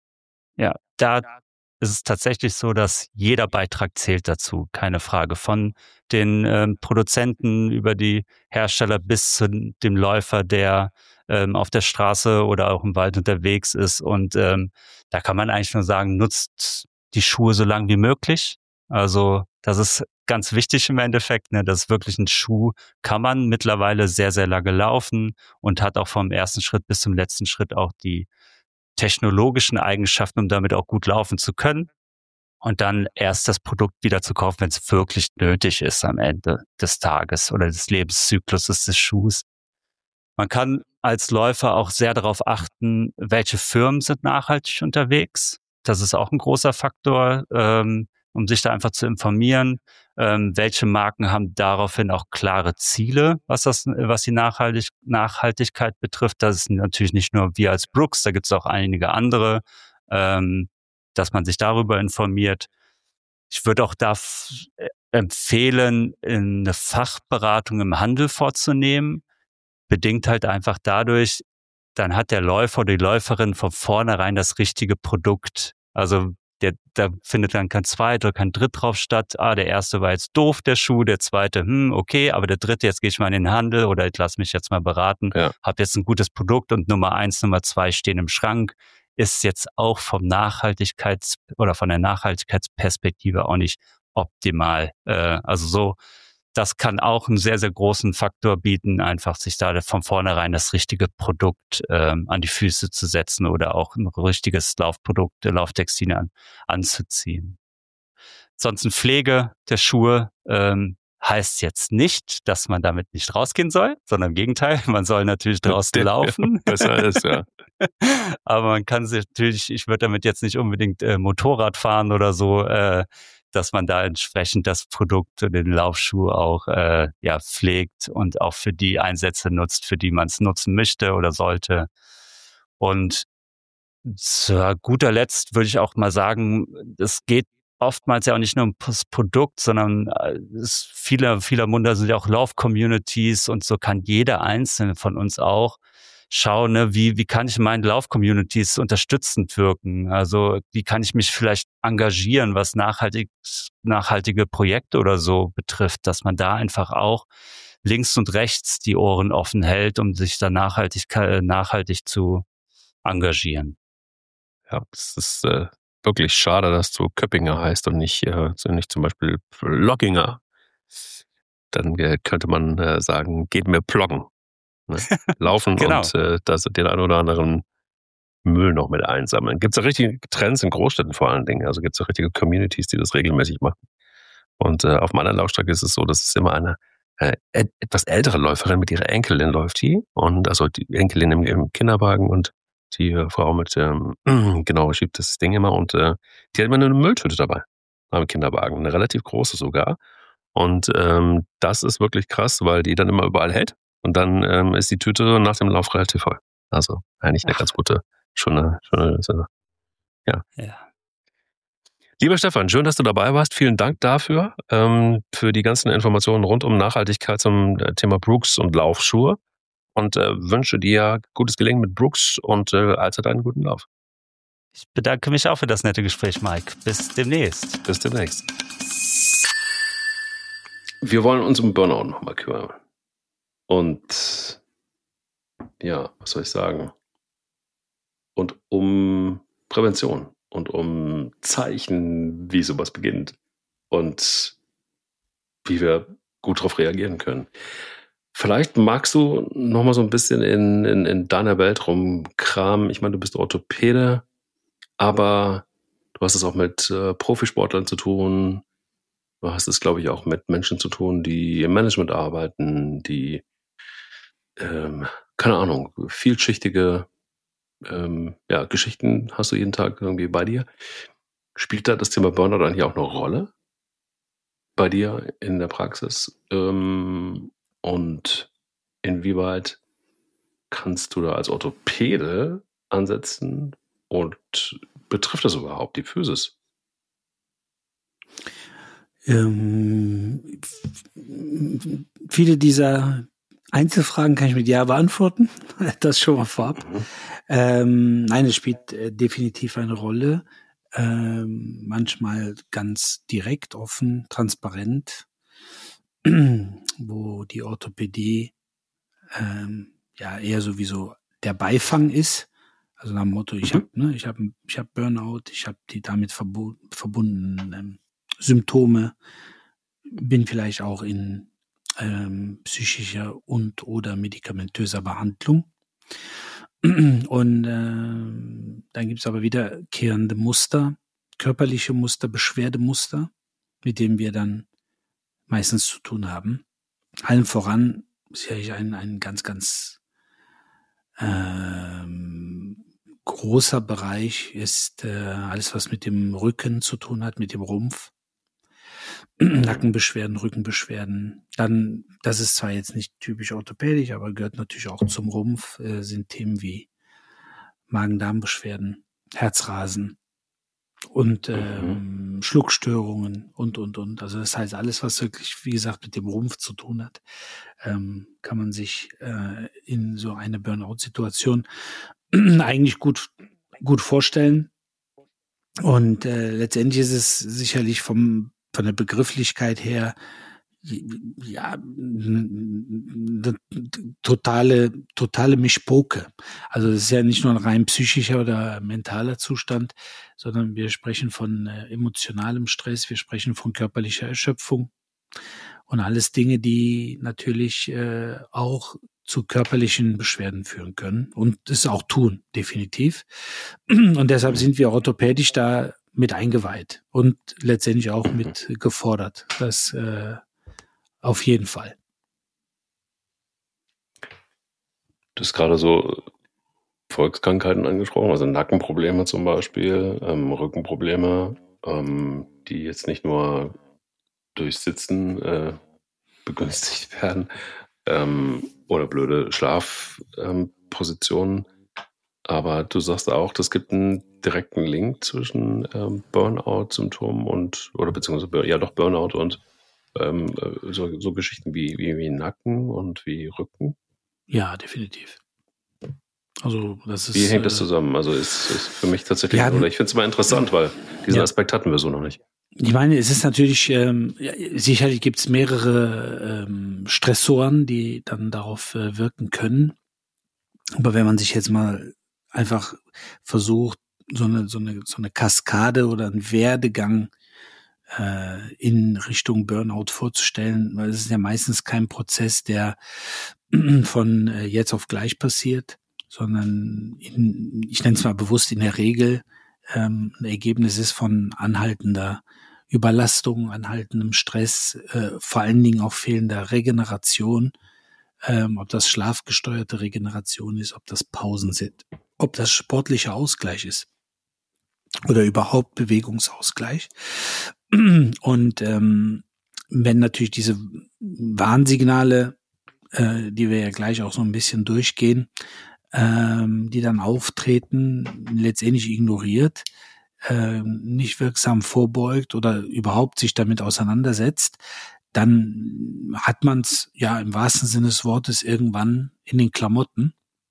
Ja, da ist es tatsächlich so, dass jeder Beitrag zählt dazu, keine Frage. Von den ähm, Produzenten über die Hersteller bis zu dem Läufer, der ähm, auf der Straße oder auch im Wald unterwegs ist. Und ähm, da kann man eigentlich nur sagen, nutzt die Schuhe so lang wie möglich. Also das ist ganz wichtig im Endeffekt, ne, dass wirklich ein Schuh kann man mittlerweile sehr, sehr lange laufen und hat auch vom ersten Schritt bis zum letzten Schritt auch die technologischen Eigenschaften, um damit auch gut laufen zu können. Und dann erst das Produkt wieder zu kaufen, wenn es wirklich nötig ist am Ende des Tages oder des Lebenszykluses des Schuhs. Man kann als Läufer auch sehr darauf achten, welche Firmen sind nachhaltig unterwegs. Das ist auch ein großer Faktor, ähm, um sich da einfach zu informieren. Ähm, welche Marken haben daraufhin auch klare Ziele, was das, was die Nachhaltig Nachhaltigkeit betrifft. Das ist natürlich nicht nur wir als Brooks, da gibt es auch einige andere, ähm, dass man sich darüber informiert. Ich würde auch da f- äh, empfehlen, eine Fachberatung im Handel vorzunehmen. Bedingt halt einfach dadurch, dann hat der Läufer oder die Läuferin von vornherein das richtige Produkt. Also der, da findet dann kein Zweit- oder kein Dritt drauf statt. Ah, der erste war jetzt doof, der Schuh, der zweite, hm, okay, aber der dritte, jetzt gehe ich mal in den Handel oder ich lasse mich jetzt mal beraten, Ja. habe jetzt ein gutes Produkt und Nummer eins, Nummer zwei stehen im Schrank. Ist jetzt auch vom Nachhaltigkeits- oder von der Nachhaltigkeitsperspektive auch nicht optimal. Äh, also so, das kann auch einen sehr, sehr großen Faktor bieten, einfach sich da von vornherein das richtige Produkt ähm, an die Füße zu setzen oder auch ein richtiges Laufprodukt, Lauftextil an, anzuziehen. Ansonsten Pflege der Schuhe ähm, heißt jetzt nicht, dass man damit nicht rausgehen soll, sondern im Gegenteil, man soll natürlich draußen laufen. Besser ist, ja. Aber man kann sich natürlich, ich würde damit jetzt nicht unbedingt äh, Motorrad fahren oder so, äh, dass man da entsprechend das Produkt und den Laufschuh auch äh, ja, pflegt und auch für die Einsätze nutzt, für die man es nutzen möchte oder sollte. Und zu guter Letzt würde ich auch mal sagen, es geht oftmals ja auch nicht nur um das Produkt, sondern es viele, vieler Munde sind ja auch Lauf-Communities und so kann jeder Einzelne von uns auch schauen, ne, wie, wie kann ich in meinen Lauf-Communities unterstützend wirken? Also wie kann ich mich vielleicht engagieren, was nachhaltig, nachhaltige Projekte oder so betrifft, dass man da einfach auch links und rechts die Ohren offen hält, um sich da nachhaltig, nachhaltig zu engagieren. Ja, es ist äh, wirklich schade, dass du Köppinger heißt und nicht, äh, nicht zum Beispiel Logginger. Dann äh, könnte man äh, sagen, geht mir ploggen. Ne? Laufen Genau. und äh, das, den einen oder anderen Müll noch mit einsammeln. Gibt es da richtige Trends in Großstädten vor allen Dingen? Also gibt es da richtige Communities, die das regelmäßig machen? Und äh, auf meiner Laufstrecke ist es so, dass es immer eine äh, etwas ältere Läuferin mit ihrer Enkelin läuft die. Und also die Enkelin im, im Kinderwagen und die äh, Frau mit, ähm, genau, schiebt das Ding immer und äh, die hat immer eine Mülltüte dabei am Kinderwagen, eine relativ große sogar. Und ähm, das ist wirklich krass, weil die dann immer überall hält und dann ähm, ist die Tüte nach dem Lauf relativ voll. Also eigentlich eine Ach. ganz gute, schöne, schöne, schöne ja. ja. Lieber Stefan, schön, dass du dabei warst. Vielen Dank dafür, ähm, für die ganzen Informationen rund um Nachhaltigkeit zum Thema Brooks und Laufschuhe. Und äh, wünsche dir gutes Gelingen mit Brooks und äh, allzeit einen guten Lauf. Ich bedanke mich auch für das nette Gespräch, Mike. Bis demnächst. Bis demnächst. Wir wollen uns um Burnout nochmal kümmern. Und ja, was soll ich sagen? Und um Prävention und um Zeichen, wie sowas beginnt und wie wir gut darauf reagieren können. Vielleicht magst du noch mal so ein bisschen in, in, in deiner Welt rumkramen. Ich meine, du bist Orthopäde, aber du hast es auch mit äh, Profisportlern zu tun. Du hast es, glaube ich, auch mit Menschen zu tun, die im Management arbeiten, die, ähm, keine Ahnung, vielschichtige ähm, ja, Geschichten hast du jeden Tag irgendwie bei dir. Spielt da das Thema Burnout eigentlich auch eine Rolle bei dir in der Praxis? Ähm, Und inwieweit kannst du da als Orthopäde ansetzen und betrifft das überhaupt die Physis? Ähm, viele dieser Einzelfragen kann ich mit Ja beantworten. Das schon mal vorab. Mhm. Ähm, nein, es spielt äh, definitiv eine Rolle. Ähm, manchmal ganz direkt, offen, transparent, wo die Orthopädie ähm, ja eher sowieso der Beifang ist. Also nach dem Motto, ich habe ne, ich habe ich habe Burnout, ich habe die damit verbu- verbundenen ähm, Symptome, bin vielleicht auch in ähm, psychischer und oder medikamentöser Behandlung. Und äh, dann gibt's aber wiederkehrende Muster, körperliche Muster, Beschwerdemuster, mit denen wir dann meistens zu tun haben. Allen voran sicherlich ein, ein ganz, ganz ähm, großer Bereich ist äh, alles, was mit dem Rücken zu tun hat, mit dem Rumpf. Nackenbeschwerden, Rückenbeschwerden. Dann, das ist zwar jetzt nicht typisch orthopädisch, aber gehört natürlich auch zum Rumpf, äh, sind Themen wie Magen-Darm-Beschwerden, Herzrasen und ähm, mhm. Schluckstörungen und, und, und. Also das heißt, alles, was wirklich, wie gesagt, mit dem Rumpf zu tun hat, ähm, kann man sich äh, in so eine Burnout-Situation eigentlich gut, gut vorstellen. Und äh, letztendlich ist es sicherlich vom von der Begrifflichkeit her ja totale totale Mischpoke. Also das ist ja nicht nur ein rein psychischer oder mentaler Zustand, sondern wir sprechen von äh, emotionalem Stress, wir sprechen von körperlicher Erschöpfung und alles Dinge, die natürlich äh, auch zu körperlichen Beschwerden führen können und es auch tun, definitiv. Und deshalb sind wir orthopädisch da mit eingeweiht und letztendlich auch mit gefordert. Das äh, auf jeden Fall. Du hast gerade so Volkskrankheiten angesprochen, also Nackenprobleme zum Beispiel, ähm, Rückenprobleme, ähm, die jetzt nicht nur durch Sitzen äh, begünstigt werden ähm, oder blöde Schlafpositionen. Ähm, Aber du sagst auch, es gibt einen direkten Link zwischen ähm, Burnout-Symptomen und, oder beziehungsweise ja doch Burnout und ähm, so, so Geschichten wie, wie, wie Nacken und wie Rücken. Ja, definitiv. Also das ist. Wie hängt das zusammen? Also ist, ist für mich tatsächlich, ja, oder ich finde es mal interessant, weil diesen ja. Aspekt hatten wir so noch nicht. Ich meine, es ist natürlich, ähm, ja, sicherlich gibt es mehrere ähm, Stressoren, die dann darauf äh, wirken können. Aber wenn man sich jetzt mal einfach versucht, so eine, so eine, so eine Kaskade oder einen Werdegang äh, in Richtung Burnout vorzustellen, weil es ist ja meistens kein Prozess, der von äh, jetzt auf gleich passiert, sondern in, ich nenne es mal bewusst in der Regel ähm, ein Ergebnis ist von anhaltender Überlastung, anhaltendem Stress, äh, vor allen Dingen auch fehlender Regeneration, ähm, ob das schlafgesteuerte Regeneration ist, ob das Pausen sind, ob das sportlicher Ausgleich ist oder überhaupt Bewegungsausgleich. Und ähm, wenn natürlich diese Warnsignale, äh, die wir ja gleich auch so ein bisschen durchgehen, ähm, die dann auftreten, letztendlich ignoriert, äh, nicht wirksam vorbeugt oder überhaupt sich damit auseinandersetzt, dann hat man es ja im wahrsten Sinne des Wortes irgendwann in den Klamotten.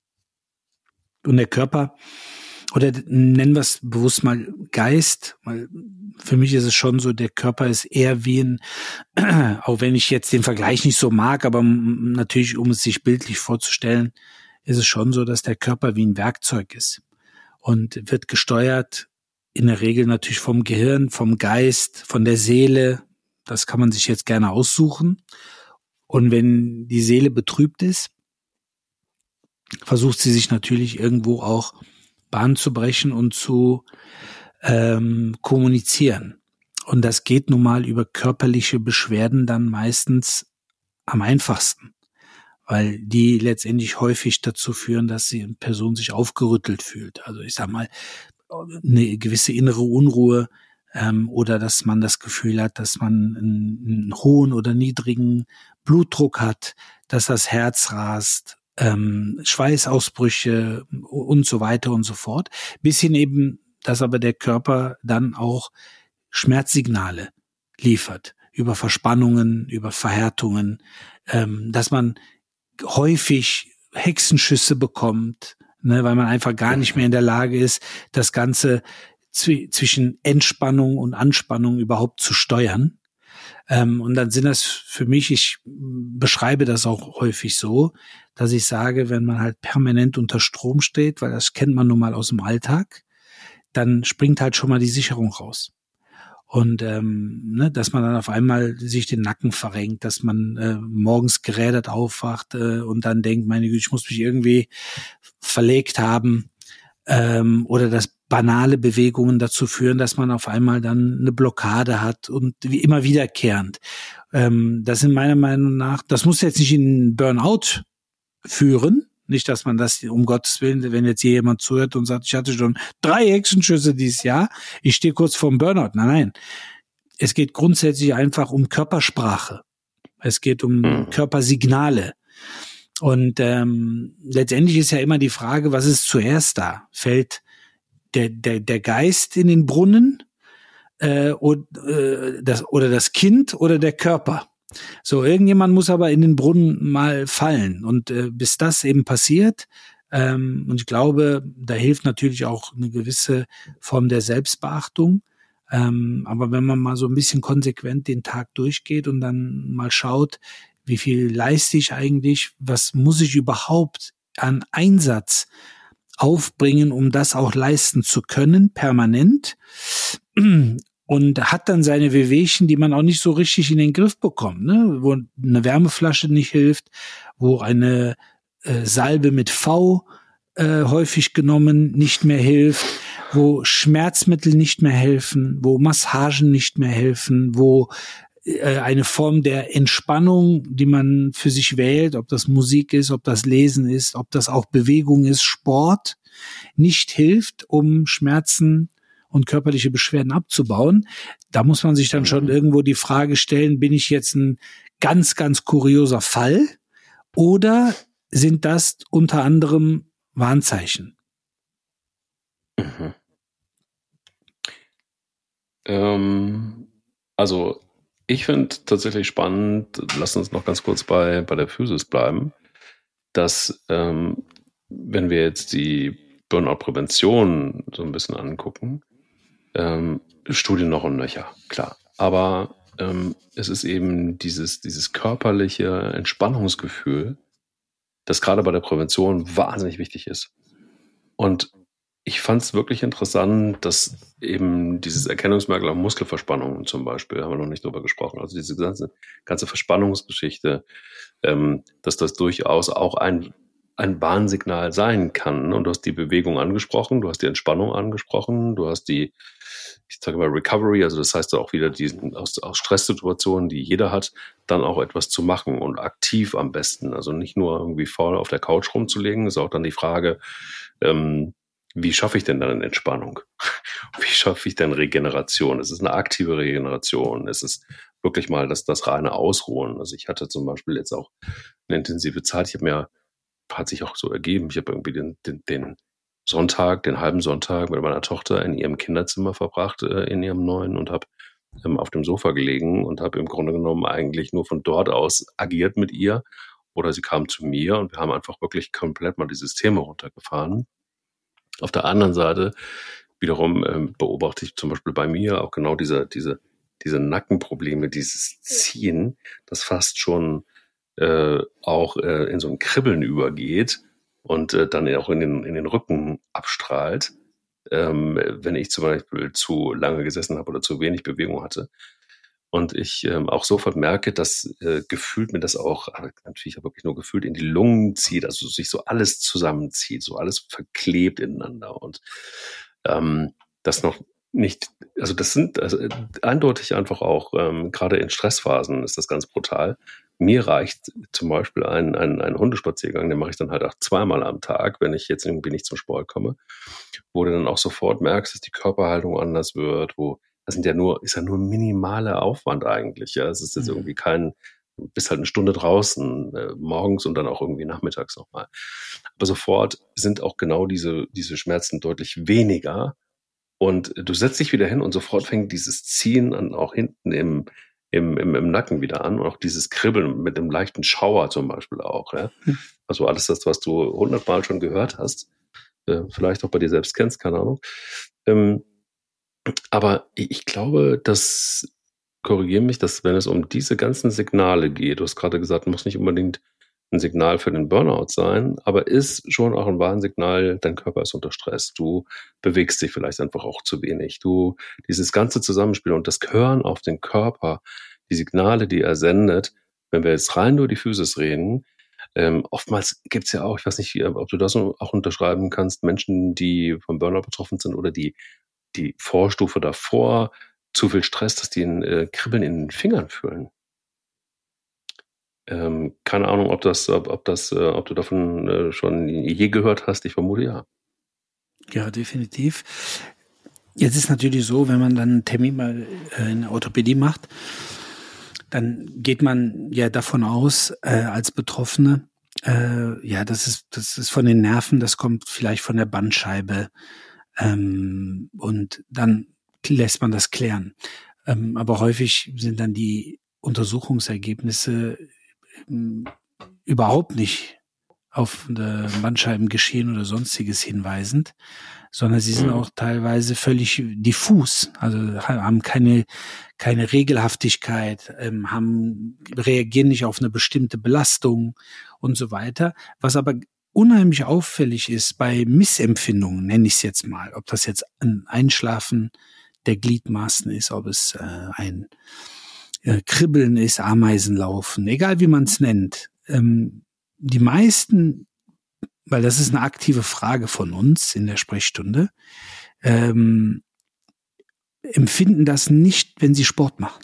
Und der Körper, oder nennen wir es bewusst mal Geist, weil für mich ist es schon so, der Körper ist eher wie ein, auch wenn ich jetzt den Vergleich nicht so mag, aber natürlich, um es sich bildlich vorzustellen, ist es schon so, dass der Körper wie ein Werkzeug ist und wird gesteuert in der Regel natürlich vom Gehirn, vom Geist, von der Seele. Das kann man sich jetzt gerne aussuchen. Und wenn die Seele betrübt ist, versucht sie sich natürlich irgendwo auch Bahn zu brechen und zu ähm, kommunizieren. Und das geht nun mal über körperliche Beschwerden dann meistens am einfachsten, weil die letztendlich häufig dazu führen, dass die Person sich aufgerüttelt fühlt. Also ich sag mal, eine gewisse innere Unruhe ähm, oder dass man das Gefühl hat, dass man einen, einen hohen oder niedrigen Blutdruck hat, dass das Herz rast, ähm, Schweißausbrüche und so weiter und so fort. Bis hin eben, dass aber der Körper dann auch Schmerzsignale liefert über Verspannungen, über Verhärtungen, ähm, dass man häufig Hexenschüsse bekommt, ne, weil man einfach gar nicht mehr in der Lage ist, das Ganze zw- zwischen Entspannung und Anspannung überhaupt zu steuern. Ähm, und dann sind das für mich, ich beschreibe das auch häufig so, dass ich sage, wenn man halt permanent unter Strom steht, weil das kennt man nun mal aus dem Alltag, dann springt halt schon mal die Sicherung raus. Und ähm, ne, dass man dann auf einmal sich den Nacken verrenkt, dass man äh, morgens gerädert aufwacht äh, und dann denkt, meine Güte, ich muss mich irgendwie verlegt haben, ähm, oder dass banale Bewegungen dazu führen, dass man auf einmal dann eine Blockade hat und wie immer wiederkehrend. Ähm, das sind meiner Meinung nach, das muss jetzt nicht in Burnout führen, nicht, dass man das, um Gottes Willen, wenn jetzt hier jemand zuhört und sagt, ich hatte schon drei Hexenschüsse dieses Jahr, ich stehe kurz vorm Burnout. Nein, nein. Es geht grundsätzlich einfach um Körpersprache. Es geht um mhm. Körpersignale. Und ähm, letztendlich ist ja immer die Frage, was ist zuerst da? Fällt der, der, der Geist in den Brunnen äh, oder, äh, das, oder das Kind oder der Körper? So, irgendjemand muss aber in den Brunnen mal fallen. Und äh, bis das eben passiert, ähm, und ich glaube, da hilft natürlich auch eine gewisse Form der Selbstbeachtung. Ähm, aber wenn man mal so ein bisschen konsequent den Tag durchgeht und dann mal schaut, wie viel leiste ich eigentlich, was muss ich überhaupt an Einsatz aufbringen, um das auch leisten zu können, permanent, und hat dann seine Wehwehchen, die man auch nicht so richtig in den Griff bekommt, ne? Wo eine Wärmeflasche nicht hilft, wo eine äh, Salbe mit V äh, häufig genommen nicht mehr hilft, wo Schmerzmittel nicht mehr helfen, wo Massagen nicht mehr helfen, wo äh, eine Form der Entspannung, die man für sich wählt, ob das Musik ist, ob das Lesen ist, ob das auch Bewegung ist, Sport, nicht hilft, um Schmerzen und körperliche Beschwerden abzubauen. Da muss man sich dann schon irgendwo die Frage stellen, bin ich jetzt ein ganz, ganz kurioser Fall oder sind das unter anderem Warnzeichen? Mhm. Ähm, also ich finde tatsächlich spannend, lass uns noch ganz kurz bei, bei der Physis bleiben, dass ähm, wenn wir jetzt die Burnout-Prävention so ein bisschen angucken, ähm, Studien noch und nöcher, klar. Aber ähm, es ist eben dieses, dieses körperliche Entspannungsgefühl, das gerade bei der Prävention wahnsinnig wichtig ist. Und ich fand es wirklich interessant, dass eben dieses Erkennungsmerkmal auf Muskelverspannungen zum Beispiel, haben wir noch nicht drüber gesprochen, also diese ganze, ganze Verspannungsgeschichte, ähm, dass das durchaus auch ein ein Warnsignal sein kann. Und du hast die Bewegung angesprochen, du hast die Entspannung angesprochen, du hast die, ich sage mal, Recovery, also das heißt auch wieder diesen aus, aus Stresssituationen, die jeder hat, dann auch etwas zu machen und aktiv am besten. Also nicht nur irgendwie faul auf der Couch rumzulegen, ist auch dann die Frage, ähm, wie schaffe ich denn dann eine Entspannung? Wie schaffe ich denn Regeneration? Es ist eine aktive Regeneration. Es ist wirklich mal das, das reine Ausruhen. Also ich hatte zum Beispiel jetzt auch eine intensive Zeit. Ich habe mir hat sich auch so ergeben. Ich habe irgendwie den, den, den Sonntag, den halben Sonntag mit meiner Tochter in ihrem Kinderzimmer verbracht, äh, in ihrem neuen, und habe ähm, auf dem Sofa gelegen und habe im Grunde genommen eigentlich nur von dort aus agiert mit ihr. Oder sie kam zu mir und wir haben einfach wirklich komplett mal die Systeme runtergefahren. Auf der anderen Seite wiederum ähm, beobachte ich zum Beispiel bei mir auch genau diese, diese, diese Nackenprobleme, dieses Ziehen, das fast schon Äh, auch äh, in so ein Kribbeln übergeht und äh, dann auch in den, in den Rücken abstrahlt, ähm, wenn ich zum Beispiel zu lange gesessen habe oder zu wenig Bewegung hatte. Und ich ähm, auch sofort merke, dass äh, gefühlt mir das auch, aber natürlich wirklich nur gefühlt in die Lungen zieht, also sich so alles zusammenzieht, so alles verklebt ineinander. Und ähm, das noch nicht, also das sind also eindeutig einfach auch, ähm, gerade in Stressphasen ist das ganz brutal. Mir reicht zum Beispiel ein, ein, ein Hundespaziergang, den mache ich dann halt auch zweimal am Tag, wenn ich jetzt irgendwie nicht zum Sport komme, wo du dann auch sofort merkst, dass die Körperhaltung anders wird, wo, das sind ja nur, ist ja nur minimaler Aufwand eigentlich, ja, es ist jetzt irgendwie kein, du bist halt eine Stunde draußen, äh, morgens und dann auch irgendwie nachmittags nochmal. Aber sofort sind auch genau diese, diese Schmerzen deutlich weniger und du setzt dich wieder hin und sofort fängt dieses Ziehen an, auch hinten im, im, im, im Nacken wieder an. Und auch dieses Kribbeln mit einem leichten Schauer zum Beispiel auch. Ja? Also alles das, was du hundertmal schon gehört hast, äh, vielleicht auch bei dir selbst kennst, keine Ahnung. Ähm, aber ich glaube, dass, korrigiere mich, dass wenn es um diese ganzen Signale geht, du hast gerade gesagt, muss nicht unbedingt ein Signal für den Burnout sein, aber ist schon auch ein Warnsignal, dein Körper ist unter Stress. Du bewegst dich vielleicht einfach auch zu wenig. Du, dieses ganze Zusammenspiel und das Hören auf den Körper, die Signale, die er sendet, wenn wir jetzt rein nur die Physis reden, ähm, oftmals gibt's ja auch, ich weiß nicht, ob du das auch unterschreiben kannst, Menschen, die vom Burnout betroffen sind oder die, die Vorstufe davor, zu viel Stress, dass die ein äh, Kribbeln in den Fingern fühlen. Ähm, keine Ahnung, ob das, ob, ob das, äh, ob du davon äh, schon je gehört hast. Ich vermute ja. Ja, definitiv. Jetzt ist natürlich so, wenn man dann einen Termin mal äh, in der Orthopädie macht, dann geht man ja davon aus, äh, als Betroffene, äh, ja, das ist, das ist von den Nerven, das kommt vielleicht von der Bandscheibe, ähm, und dann lässt man das klären. Ähm, aber häufig sind dann die Untersuchungsergebnisse überhaupt nicht auf Bandscheibengeschehen oder sonstiges hinweisend, sondern sie sind auch teilweise völlig diffus, also haben keine keine Regelhaftigkeit, ähm, haben reagieren nicht auf eine bestimmte Belastung und so weiter. Was aber unheimlich auffällig ist bei Missempfindungen, nenne ich es jetzt mal, ob das jetzt ein Einschlafen der Gliedmaßen ist, ob es äh, ein Kribbeln ist, Ameisen laufen, egal wie man es nennt. Ähm, die meisten, weil das ist eine aktive Frage von uns in der Sprechstunde, ähm, empfinden das nicht, wenn sie Sport machen.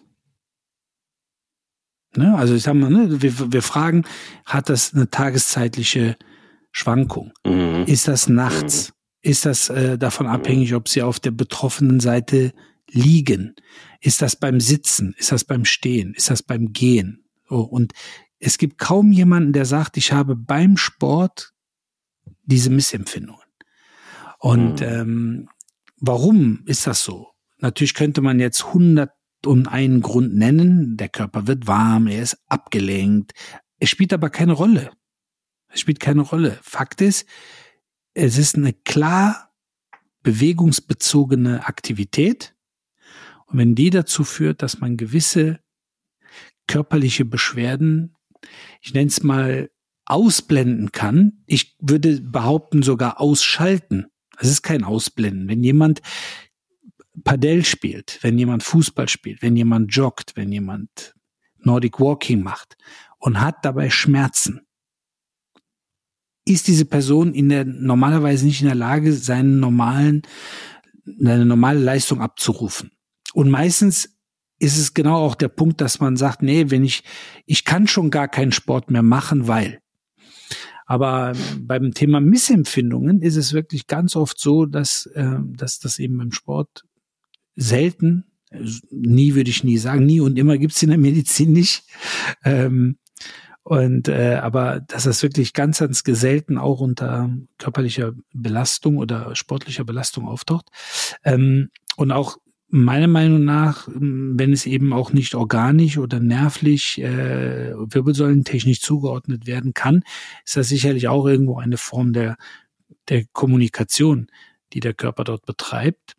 Ne? Also ich sag mal, ne, wir, wir fragen, hat das eine tageszeitliche Schwankung? Mhm. Ist das nachts? Mhm. Ist das äh, davon abhängig, ob sie auf der betroffenen Seite liegen? Ist das beim Sitzen? Ist das beim Stehen? Ist das beim Gehen? Oh, und es gibt kaum jemanden, der sagt, ich habe beim Sport diese Missempfindungen. Und mhm. ähm, warum ist das so? Natürlich könnte man jetzt hundert und einen Grund nennen. Der Körper wird warm, er ist abgelenkt. Es spielt aber keine Rolle. Es spielt keine Rolle. Fakt ist, es ist eine klar bewegungsbezogene Aktivität. Und wenn die dazu führt, dass man gewisse körperliche Beschwerden, ich nenne es mal, ausblenden kann, ich würde behaupten sogar ausschalten. Es ist kein Ausblenden. Wenn jemand Padel spielt, wenn jemand Fußball spielt, wenn jemand joggt, wenn jemand Nordic Walking macht und hat dabei Schmerzen, ist diese Person in der normalerweise nicht in der Lage, seinen normalen, seine normale Leistung abzurufen. Und meistens ist es genau auch der Punkt, dass man sagt, nee, wenn ich, ich kann schon gar keinen Sport mehr machen, weil. Aber beim Thema Missempfindungen ist es wirklich ganz oft so, dass, äh, dass das eben beim Sport selten, nie würde ich nie sagen, nie und immer gibt's in der Medizin nicht, ähm, und äh, aber dass das wirklich ganz, ganz selten auch unter körperlicher Belastung oder sportlicher Belastung auftaucht. Ähm, und auch meiner Meinung nach, wenn es eben auch nicht organisch oder nervlich, äh, wirbelsäulentechnisch zugeordnet werden kann, ist das sicherlich auch irgendwo eine Form der, der Kommunikation, die der Körper dort betreibt,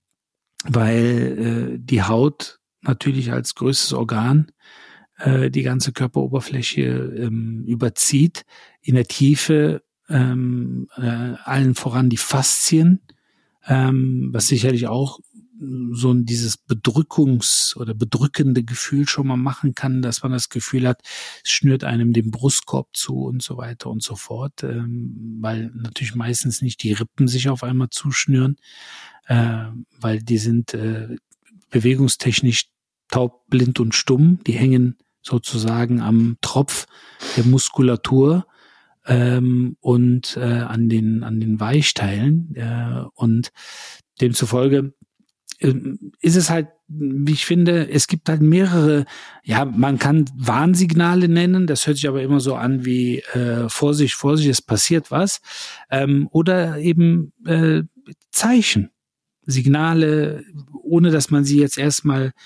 weil äh, die Haut natürlich als größtes Organ äh, die ganze Körperoberfläche ähm, überzieht, in der Tiefe ähm, äh, allen voran die Faszien, ähm, was sicherlich auch so dieses Bedrückungs- oder bedrückende Gefühl schon mal machen kann, dass man das Gefühl hat, es schnürt einem den Brustkorb zu und so weiter und so fort, ähm, weil natürlich meistens nicht die Rippen sich auf einmal zuschnüren, äh, weil die sind äh, bewegungstechnisch taub, blind und stumm, die hängen sozusagen am Tropf der Muskulatur ähm, und äh, an den an den Weichteilen äh, und demzufolge ist es halt, wie ich finde, es gibt halt mehrere, ja, man kann Warnsignale nennen, das hört sich aber immer so an wie äh, Vorsicht, Vorsicht, es passiert was, ähm, oder eben äh, Zeichen, Signale, ohne dass man sie jetzt erstmal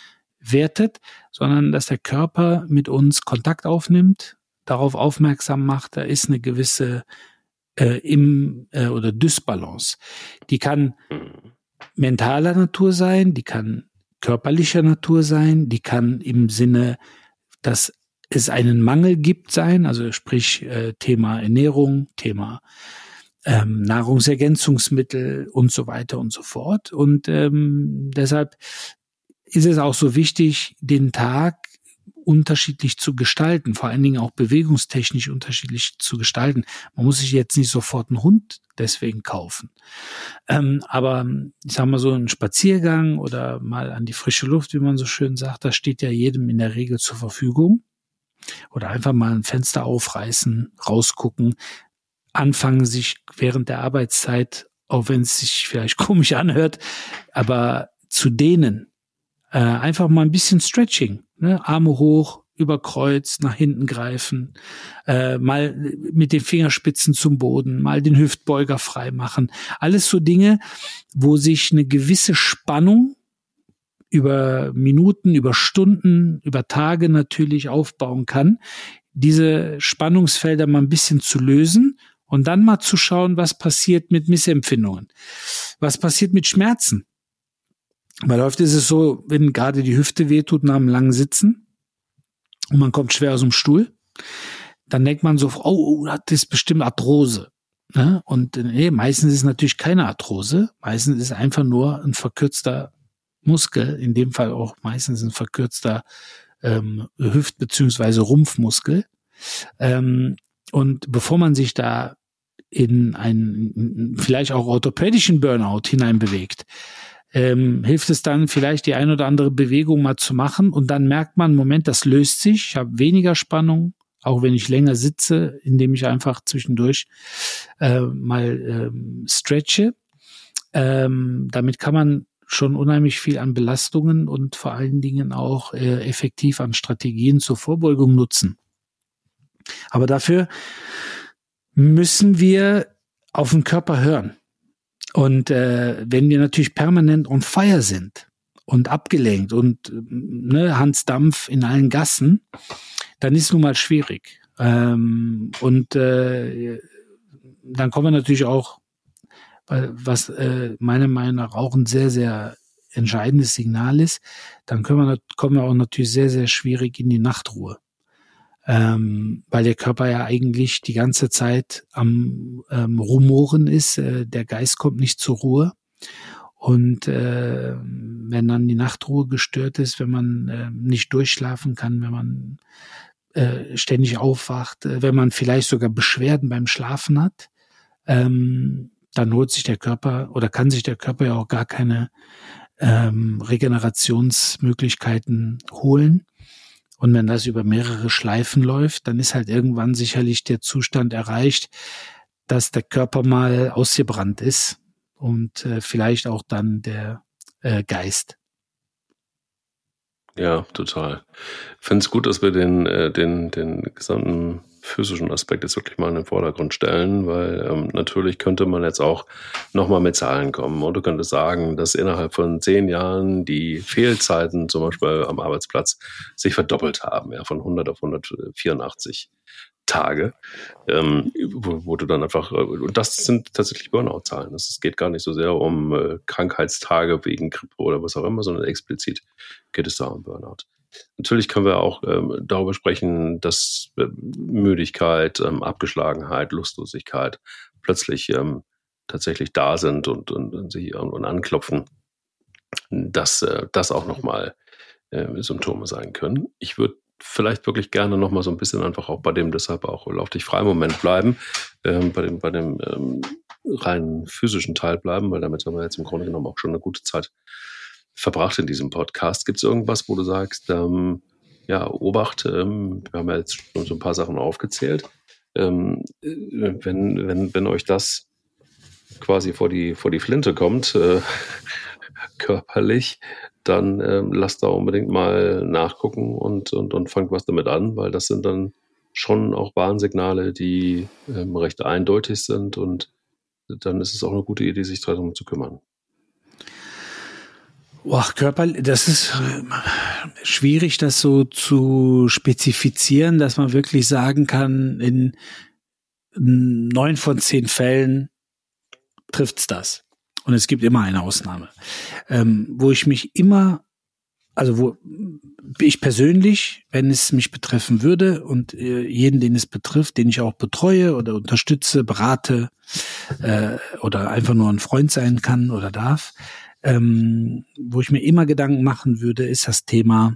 wertet, sondern dass der Körper mit uns Kontakt aufnimmt, darauf aufmerksam macht, da ist eine gewisse äh, im äh, oder Dysbalance. Die kann mentaler Natur sein, die kann körperlicher Natur sein, die kann im Sinne, dass es einen Mangel gibt sein, also sprich äh, Thema Ernährung, Thema ähm, Nahrungsergänzungsmittel und so weiter und so fort. Und ähm, deshalb ist es auch so wichtig, den Tag unterschiedlich zu gestalten, vor allen Dingen auch bewegungstechnisch unterschiedlich zu gestalten. Man muss sich jetzt nicht sofort einen Hund deswegen kaufen. Ähm, aber ich sag mal so ein Spaziergang oder mal an die frische Luft, wie man so schön sagt, das steht ja jedem in der Regel zur Verfügung. Oder einfach mal ein Fenster aufreißen, rausgucken, anfangen sich während der Arbeitszeit, auch wenn es sich vielleicht komisch anhört, aber zu dehnen. Äh, einfach mal ein bisschen Stretching, ne? Arme hoch, über Kreuz, nach hinten greifen, äh, mal mit den Fingerspitzen zum Boden, mal den Hüftbeuger frei machen. Alles so Dinge, wo sich eine gewisse Spannung über Minuten, über Stunden, über Tage natürlich aufbauen kann, diese Spannungsfelder mal ein bisschen zu lösen und dann mal zu schauen, was passiert mit Missempfindungen, was passiert mit Schmerzen. Weil oft ist es so, wenn gerade die Hüfte wehtut nach einem langen Sitzen und man kommt schwer aus dem Stuhl, dann denkt man so, oh, das ist bestimmt Arthrose. Ne? Und nee, meistens ist es natürlich keine Arthrose, meistens ist es einfach nur ein verkürzter Muskel, in dem Fall auch meistens ein verkürzter ähm, Hüft- bzw. Rumpfmuskel. Ähm, und bevor man sich da in einen vielleicht auch orthopädischen Burnout hineinbewegt, ähm, hilft es dann vielleicht die ein oder andere Bewegung mal zu machen und dann merkt man, Moment, das löst sich, ich habe weniger Spannung, auch wenn ich länger sitze, indem ich einfach zwischendurch äh, mal ähm, stretche. Ähm, damit kann man schon unheimlich viel an Belastungen und vor allen Dingen auch äh, effektiv an Strategien zur Vorbeugung nutzen. Aber dafür müssen wir auf den Körper hören. Und äh, wenn wir natürlich permanent on fire sind und abgelenkt und ne, Hans Dampf in allen Gassen, dann ist es nun mal schwierig. Ähm, und äh, dann kommen wir natürlich auch, was äh, meiner Meinung nach auch ein sehr, sehr entscheidendes Signal ist, dann können wir, kommen wir auch natürlich sehr, sehr schwierig in die Nachtruhe. Ähm, weil der Körper ja eigentlich die ganze Zeit am ähm, Rumoren ist, äh, der Geist kommt nicht zur Ruhe und äh, wenn dann die Nachtruhe gestört ist, wenn man äh, nicht durchschlafen kann, wenn man äh, ständig aufwacht, äh, wenn man vielleicht sogar Beschwerden beim Schlafen hat, ähm, dann holt sich der Körper oder kann sich der Körper ja auch gar keine ähm, Regenerationsmöglichkeiten holen. Und wenn das über mehrere Schleifen läuft, dann ist halt irgendwann sicherlich der Zustand erreicht, dass der Körper mal ausgebrannt ist und äh, vielleicht auch dann der äh, Geist. Ja, total. Ich finde es gut, dass wir den, äh, den, den gesamten physischen Aspekt jetzt wirklich mal in den Vordergrund stellen, weil ähm, natürlich könnte man jetzt auch nochmal mit Zahlen kommen und du könntest sagen, dass innerhalb von zehn Jahren die Fehlzeiten zum Beispiel am Arbeitsplatz sich verdoppelt haben, ja, von hundert auf hundertvierundachtzig Tage, ähm, wo, wo du dann einfach, äh, und das sind tatsächlich Burnout-Zahlen. Es geht gar nicht so sehr um äh, Krankheitstage wegen Grippe oder was auch immer, sondern explizit geht es da um Burnout. Natürlich können wir auch ähm, darüber sprechen, dass äh, Müdigkeit, ähm, Abgeschlagenheit, Lustlosigkeit plötzlich ähm, tatsächlich da sind und, und, und, sie, und, und anklopfen, dass äh, das auch nochmal äh, Symptome sein können. Ich würde vielleicht wirklich gerne nochmal so ein bisschen einfach auch bei dem deshalb auch Lauf dich frei Moment bleiben, ähm, bei dem, bei dem ähm, rein physischen Teil bleiben, weil damit haben wir jetzt im Grunde genommen auch schon eine gute Zeit verbracht in diesem Podcast. Gibt es irgendwas, wo du sagst, ähm, ja, Obacht, ähm, wir haben ja jetzt schon so ein paar Sachen aufgezählt, ähm, wenn, wenn, wenn euch das quasi vor die, vor die Flinte kommt, äh, körperlich, dann ähm, lasst da unbedingt mal nachgucken und, und, und fangt was damit an, weil das sind dann schon auch Warnsignale, die ähm, recht eindeutig sind und dann ist es auch eine gute Idee, sich darum zu kümmern. Boah, Körper, das ist schwierig, das so zu spezifizieren, dass man wirklich sagen kann, in neun von zehn Fällen trifft's das. Und es gibt immer eine Ausnahme. Ähm, wo ich mich immer, also wo ich persönlich, wenn es mich betreffen würde und äh, jeden, den es betrifft, den ich auch betreue oder unterstütze, berate äh, oder einfach nur ein Freund sein kann oder darf, ähm, wo ich mir immer Gedanken machen würde, ist das Thema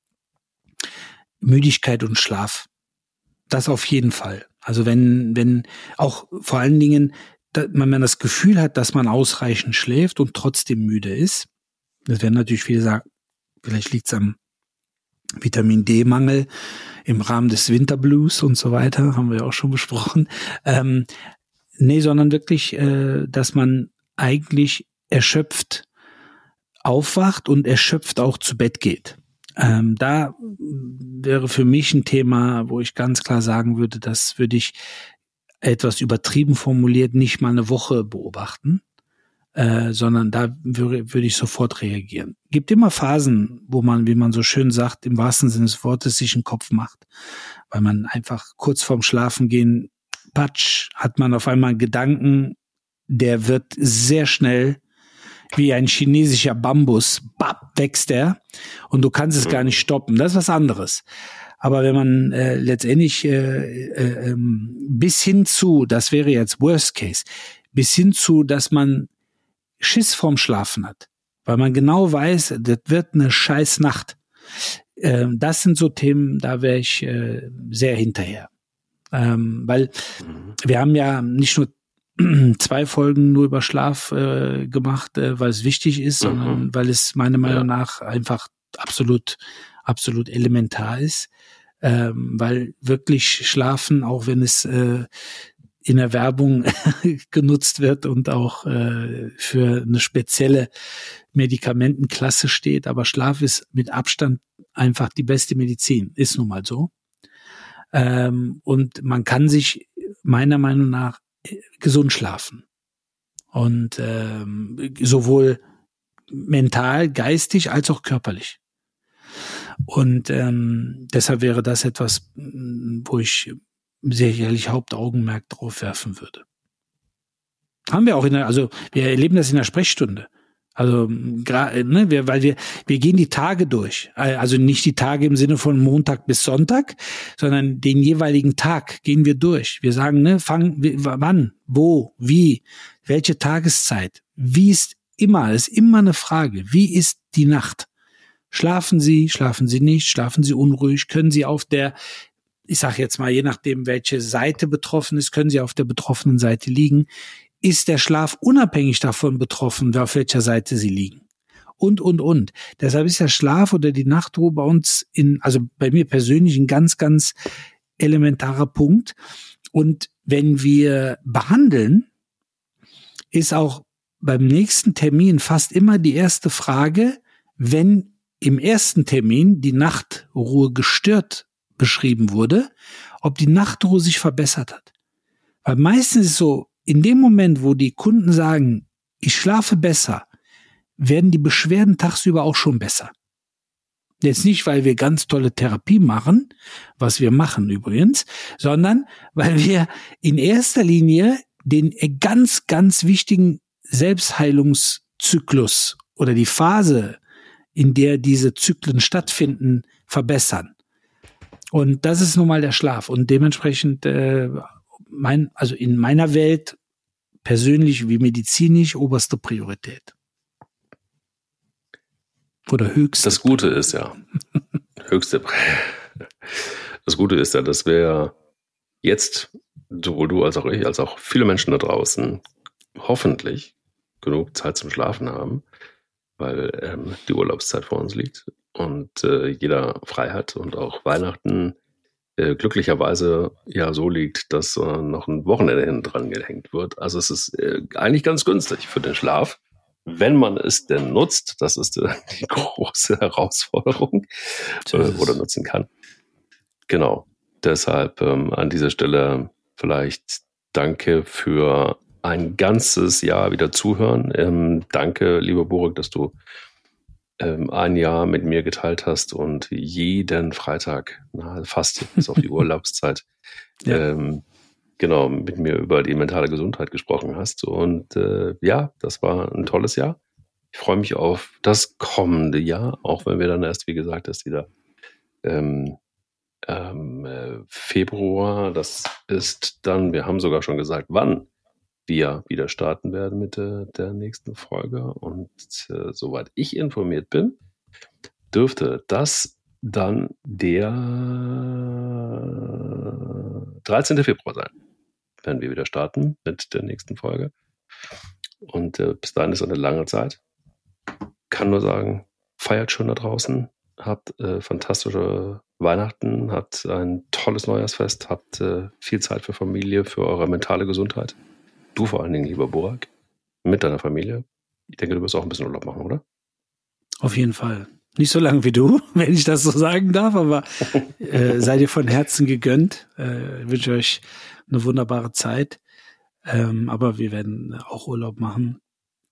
Müdigkeit und Schlaf. Das auf jeden Fall. Also wenn, wenn auch vor allen Dingen, da, wenn man das Gefühl hat, dass man ausreichend schläft und trotzdem müde ist, das werden natürlich viele sagen, vielleicht liegt es am Vitamin D-Mangel im Rahmen des Winterblues und so weiter, haben wir ja auch schon besprochen. Ähm, nee, sondern wirklich, äh, dass man eigentlich erschöpft aufwacht und erschöpft auch zu Bett geht. Ähm, da wäre für mich ein Thema, wo ich ganz klar sagen würde, das würde ich etwas übertrieben formuliert nicht mal eine Woche beobachten, äh, sondern da würde, würde ich sofort reagieren. Gibt immer Phasen, wo man, wie man so schön sagt, im wahrsten Sinne des Wortes sich einen Kopf macht, weil man einfach kurz vorm Schlafengehen, patsch, hat man auf einmal einen Gedanken, der wird sehr schnell wie ein chinesischer Bambus, bap, wächst er und du kannst es gar nicht stoppen. Das ist was anderes. Aber wenn man äh, letztendlich äh, äh, bis hin zu, das wäre jetzt Worst Case, bis hin zu, dass man Schiss vorm Schlafen hat, weil man genau weiß, das wird eine scheiß Nacht. Äh, das sind so Themen, da wäre ich äh, sehr hinterher. Ähm, weil wir haben ja nicht nur zwei Folgen nur über Schlaf äh, gemacht, äh, weil es wichtig ist, mhm. sondern weil es meiner Meinung nach einfach absolut, absolut elementar ist, ähm, weil wirklich Schlafen, auch wenn es äh, in der Werbung genutzt wird und auch äh, für eine spezielle Medikamentenklasse steht, aber Schlaf ist mit Abstand einfach die beste Medizin, ist nun mal so. Ähm, und man kann sich meiner Meinung nach gesund schlafen. Und ähm, sowohl mental, geistig als auch körperlich. Und ähm, deshalb wäre das etwas, wo ich sicherlich Hauptaugenmerk drauf werfen würde. Haben wir auch in der, also wir erleben das in der Sprechstunde. Also ne, wir, weil wir wir gehen die Tage durch, also nicht die Tage im Sinne von Montag bis Sonntag, sondern den jeweiligen Tag gehen wir durch. Wir sagen, ne, fang, wann, wo, wie, welche Tageszeit, wie ist immer, ist immer eine Frage. Wie ist die Nacht? Schlafen Sie, schlafen Sie nicht, schlafen Sie unruhig, können Sie auf der, ich sage jetzt mal, je nachdem welche Seite betroffen ist, können Sie auf der betroffenen Seite liegen. Ist der Schlaf unabhängig davon betroffen, auf welcher Seite sie liegen? Und, und, und. Deshalb ist der Schlaf oder die Nachtruhe bei uns in, also bei mir persönlich ein ganz, ganz elementarer Punkt. Und wenn wir behandeln, ist auch beim nächsten Termin fast immer die erste Frage, wenn im ersten Termin die Nachtruhe gestört beschrieben wurde, ob die Nachtruhe sich verbessert hat. Weil meistens ist es so, in dem Moment, wo die Kunden sagen, ich schlafe besser, werden die Beschwerden tagsüber auch schon besser. Jetzt nicht, weil wir ganz tolle Therapie machen, was wir machen übrigens, sondern weil wir in erster Linie den ganz, ganz wichtigen Selbstheilungszyklus oder die Phase, in der diese Zyklen stattfinden, verbessern. Und das ist nun mal der Schlaf. Und dementsprechend äh, mein, also in meiner Welt, persönlich wie medizinisch, oberste Priorität. Oder höchste. Das Gute ist ja, höchste, das Gute ist ja, dass wir jetzt, sowohl du als auch ich, als auch viele Menschen da draußen, hoffentlich genug Zeit zum Schlafen haben, weil ähm, die Urlaubszeit vor uns liegt und äh, jeder frei hat und auch Weihnachten glücklicherweise ja so liegt, dass äh, noch ein Wochenende hinten dran gehängt wird. Also es ist äh, eigentlich ganz günstig für den Schlaf, wenn man es denn nutzt. Das ist äh, die große Herausforderung äh, oder nutzen kann. Genau. Deshalb ähm, an dieser Stelle vielleicht danke für ein ganzes Jahr wieder zuhören. Ähm, danke, lieber Burak, dass du ähm, ein Jahr mit mir geteilt hast und jeden Freitag, na, fast bis auf die Urlaubszeit, ja. ähm, genau, mit mir über die mentale Gesundheit gesprochen hast. Und äh, ja, das war ein tolles Jahr. Ich freue mich auf das kommende Jahr, auch wenn wir dann erst, wie gesagt, erst wieder ähm, ähm, äh, Februar, das ist dann, wir haben sogar schon gesagt, wann wir wieder starten werden mit äh, der nächsten Folge. Und äh, soweit ich informiert bin, dürfte das dann der dreizehnten Februar sein, wenn wir wieder starten mit der nächsten Folge. Und äh, bis dahin ist eine lange Zeit. Kann nur sagen, feiert schön da draußen, habt äh, fantastische Weihnachten, habt ein tolles Neujahrsfest, habt äh, viel Zeit für Familie, für eure mentale Gesundheit. Du vor allen Dingen, lieber Burak, mit deiner Familie. Ich denke, du wirst auch ein bisschen Urlaub machen, oder? Auf jeden Fall. Nicht so lange wie du, wenn ich das so sagen darf, aber äh, sei dir von Herzen gegönnt. Äh, ich wünsche euch eine wunderbare Zeit. Ähm, aber wir werden auch Urlaub machen.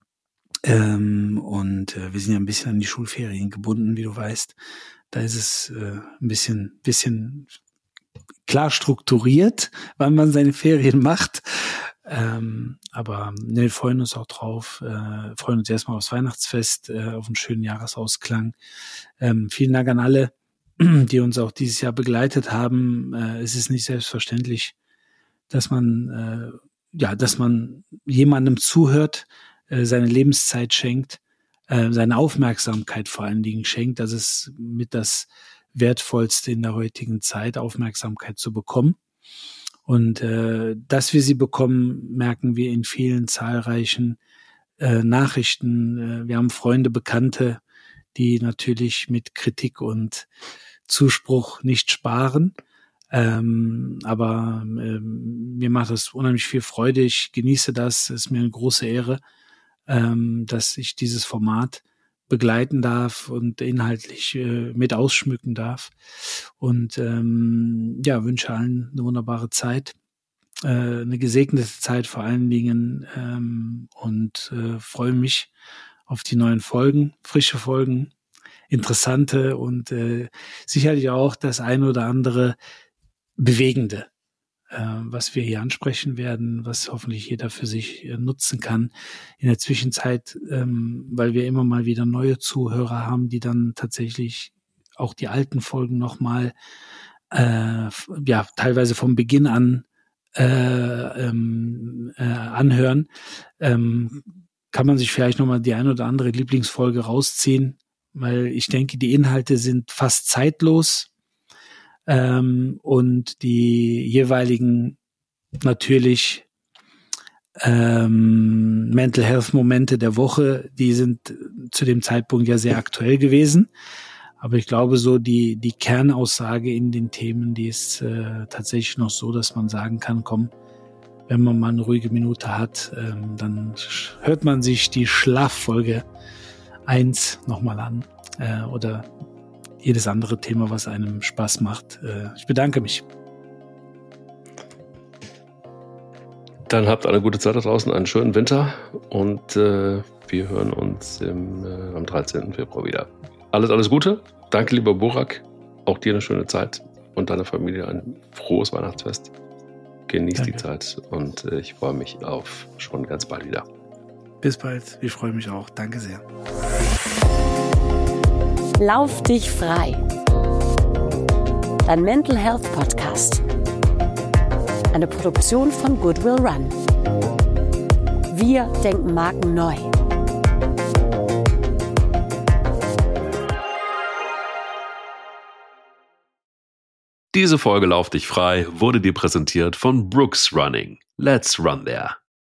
Ähm, und äh, wir sind ja ein bisschen an die Schulferien gebunden, wie du weißt. Da ist es äh, ein bisschen, bisschen klar strukturiert, wann man seine Ferien macht. Ähm, aber ne, wir freuen uns auch drauf, äh, freuen uns erstmal aufs Weihnachtsfest, äh, auf einen schönen Jahresausklang. Ähm, vielen Dank an alle, die uns auch dieses Jahr begleitet haben. Äh, es ist nicht selbstverständlich, dass man, äh, ja, dass man jemandem zuhört, äh, seine Lebenszeit schenkt, äh, seine Aufmerksamkeit vor allen Dingen schenkt. Das ist mit das Wertvollste in der heutigen Zeit, Aufmerksamkeit zu bekommen. Und äh, dass wir sie bekommen, merken wir in vielen zahlreichen äh, Nachrichten. Äh, wir haben Freunde, Bekannte, die natürlich mit Kritik und Zuspruch nicht sparen. Ähm, aber ähm, mir macht das unheimlich viel Freude. Ich genieße das. Es ist mir eine große Ehre, ähm, dass ich dieses Format begleiten darf und inhaltlich äh, mit ausschmücken darf. Und ähm, ja, wünsche allen eine wunderbare Zeit, äh, eine gesegnete Zeit vor allen Dingen ähm, und äh, freue mich auf die neuen Folgen, frische Folgen, interessante und äh, sicherlich auch das ein oder andere Bewegende, was wir hier ansprechen werden, was hoffentlich jeder für sich nutzen kann. In der Zwischenzeit, ähm, weil wir immer mal wieder neue Zuhörer haben, die dann tatsächlich auch die alten Folgen nochmal, äh, ja, teilweise vom Beginn an äh, ähm, äh, anhören, ähm, kann man sich vielleicht nochmal die ein oder andere Lieblingsfolge rausziehen, weil ich denke, die Inhalte sind fast zeitlos. Ähm, und die jeweiligen natürlich ähm, Mental Health Momente der Woche, die sind zu dem Zeitpunkt ja sehr aktuell gewesen. Aber ich glaube, so die die Kernaussage in den Themen, die ist äh, tatsächlich noch so, dass man sagen kann, komm, wenn man mal eine ruhige Minute hat, ähm, dann hört man sich die Schlaffolge eins nochmal an äh, oder jedes andere Thema, was einem Spaß macht. Ich bedanke mich. Dann habt eine gute Zeit da draußen, einen schönen Winter und äh, wir hören uns im, äh, am dreizehnten Februar wieder. Alles, alles Gute. Danke, lieber Burak. Auch dir eine schöne Zeit und deiner Familie ein frohes Weihnachtsfest. Genießt die Zeit und äh, ich freue mich auf schon ganz bald wieder. Bis bald. Ich freue mich auch. Danke sehr. Lauf dich frei. Dein Mental Health Podcast. Eine Produktion von Goodwill Run. Wir denken Marken neu. Diese Folge Lauf dich frei wurde dir präsentiert von Brooks Running. Let's run there.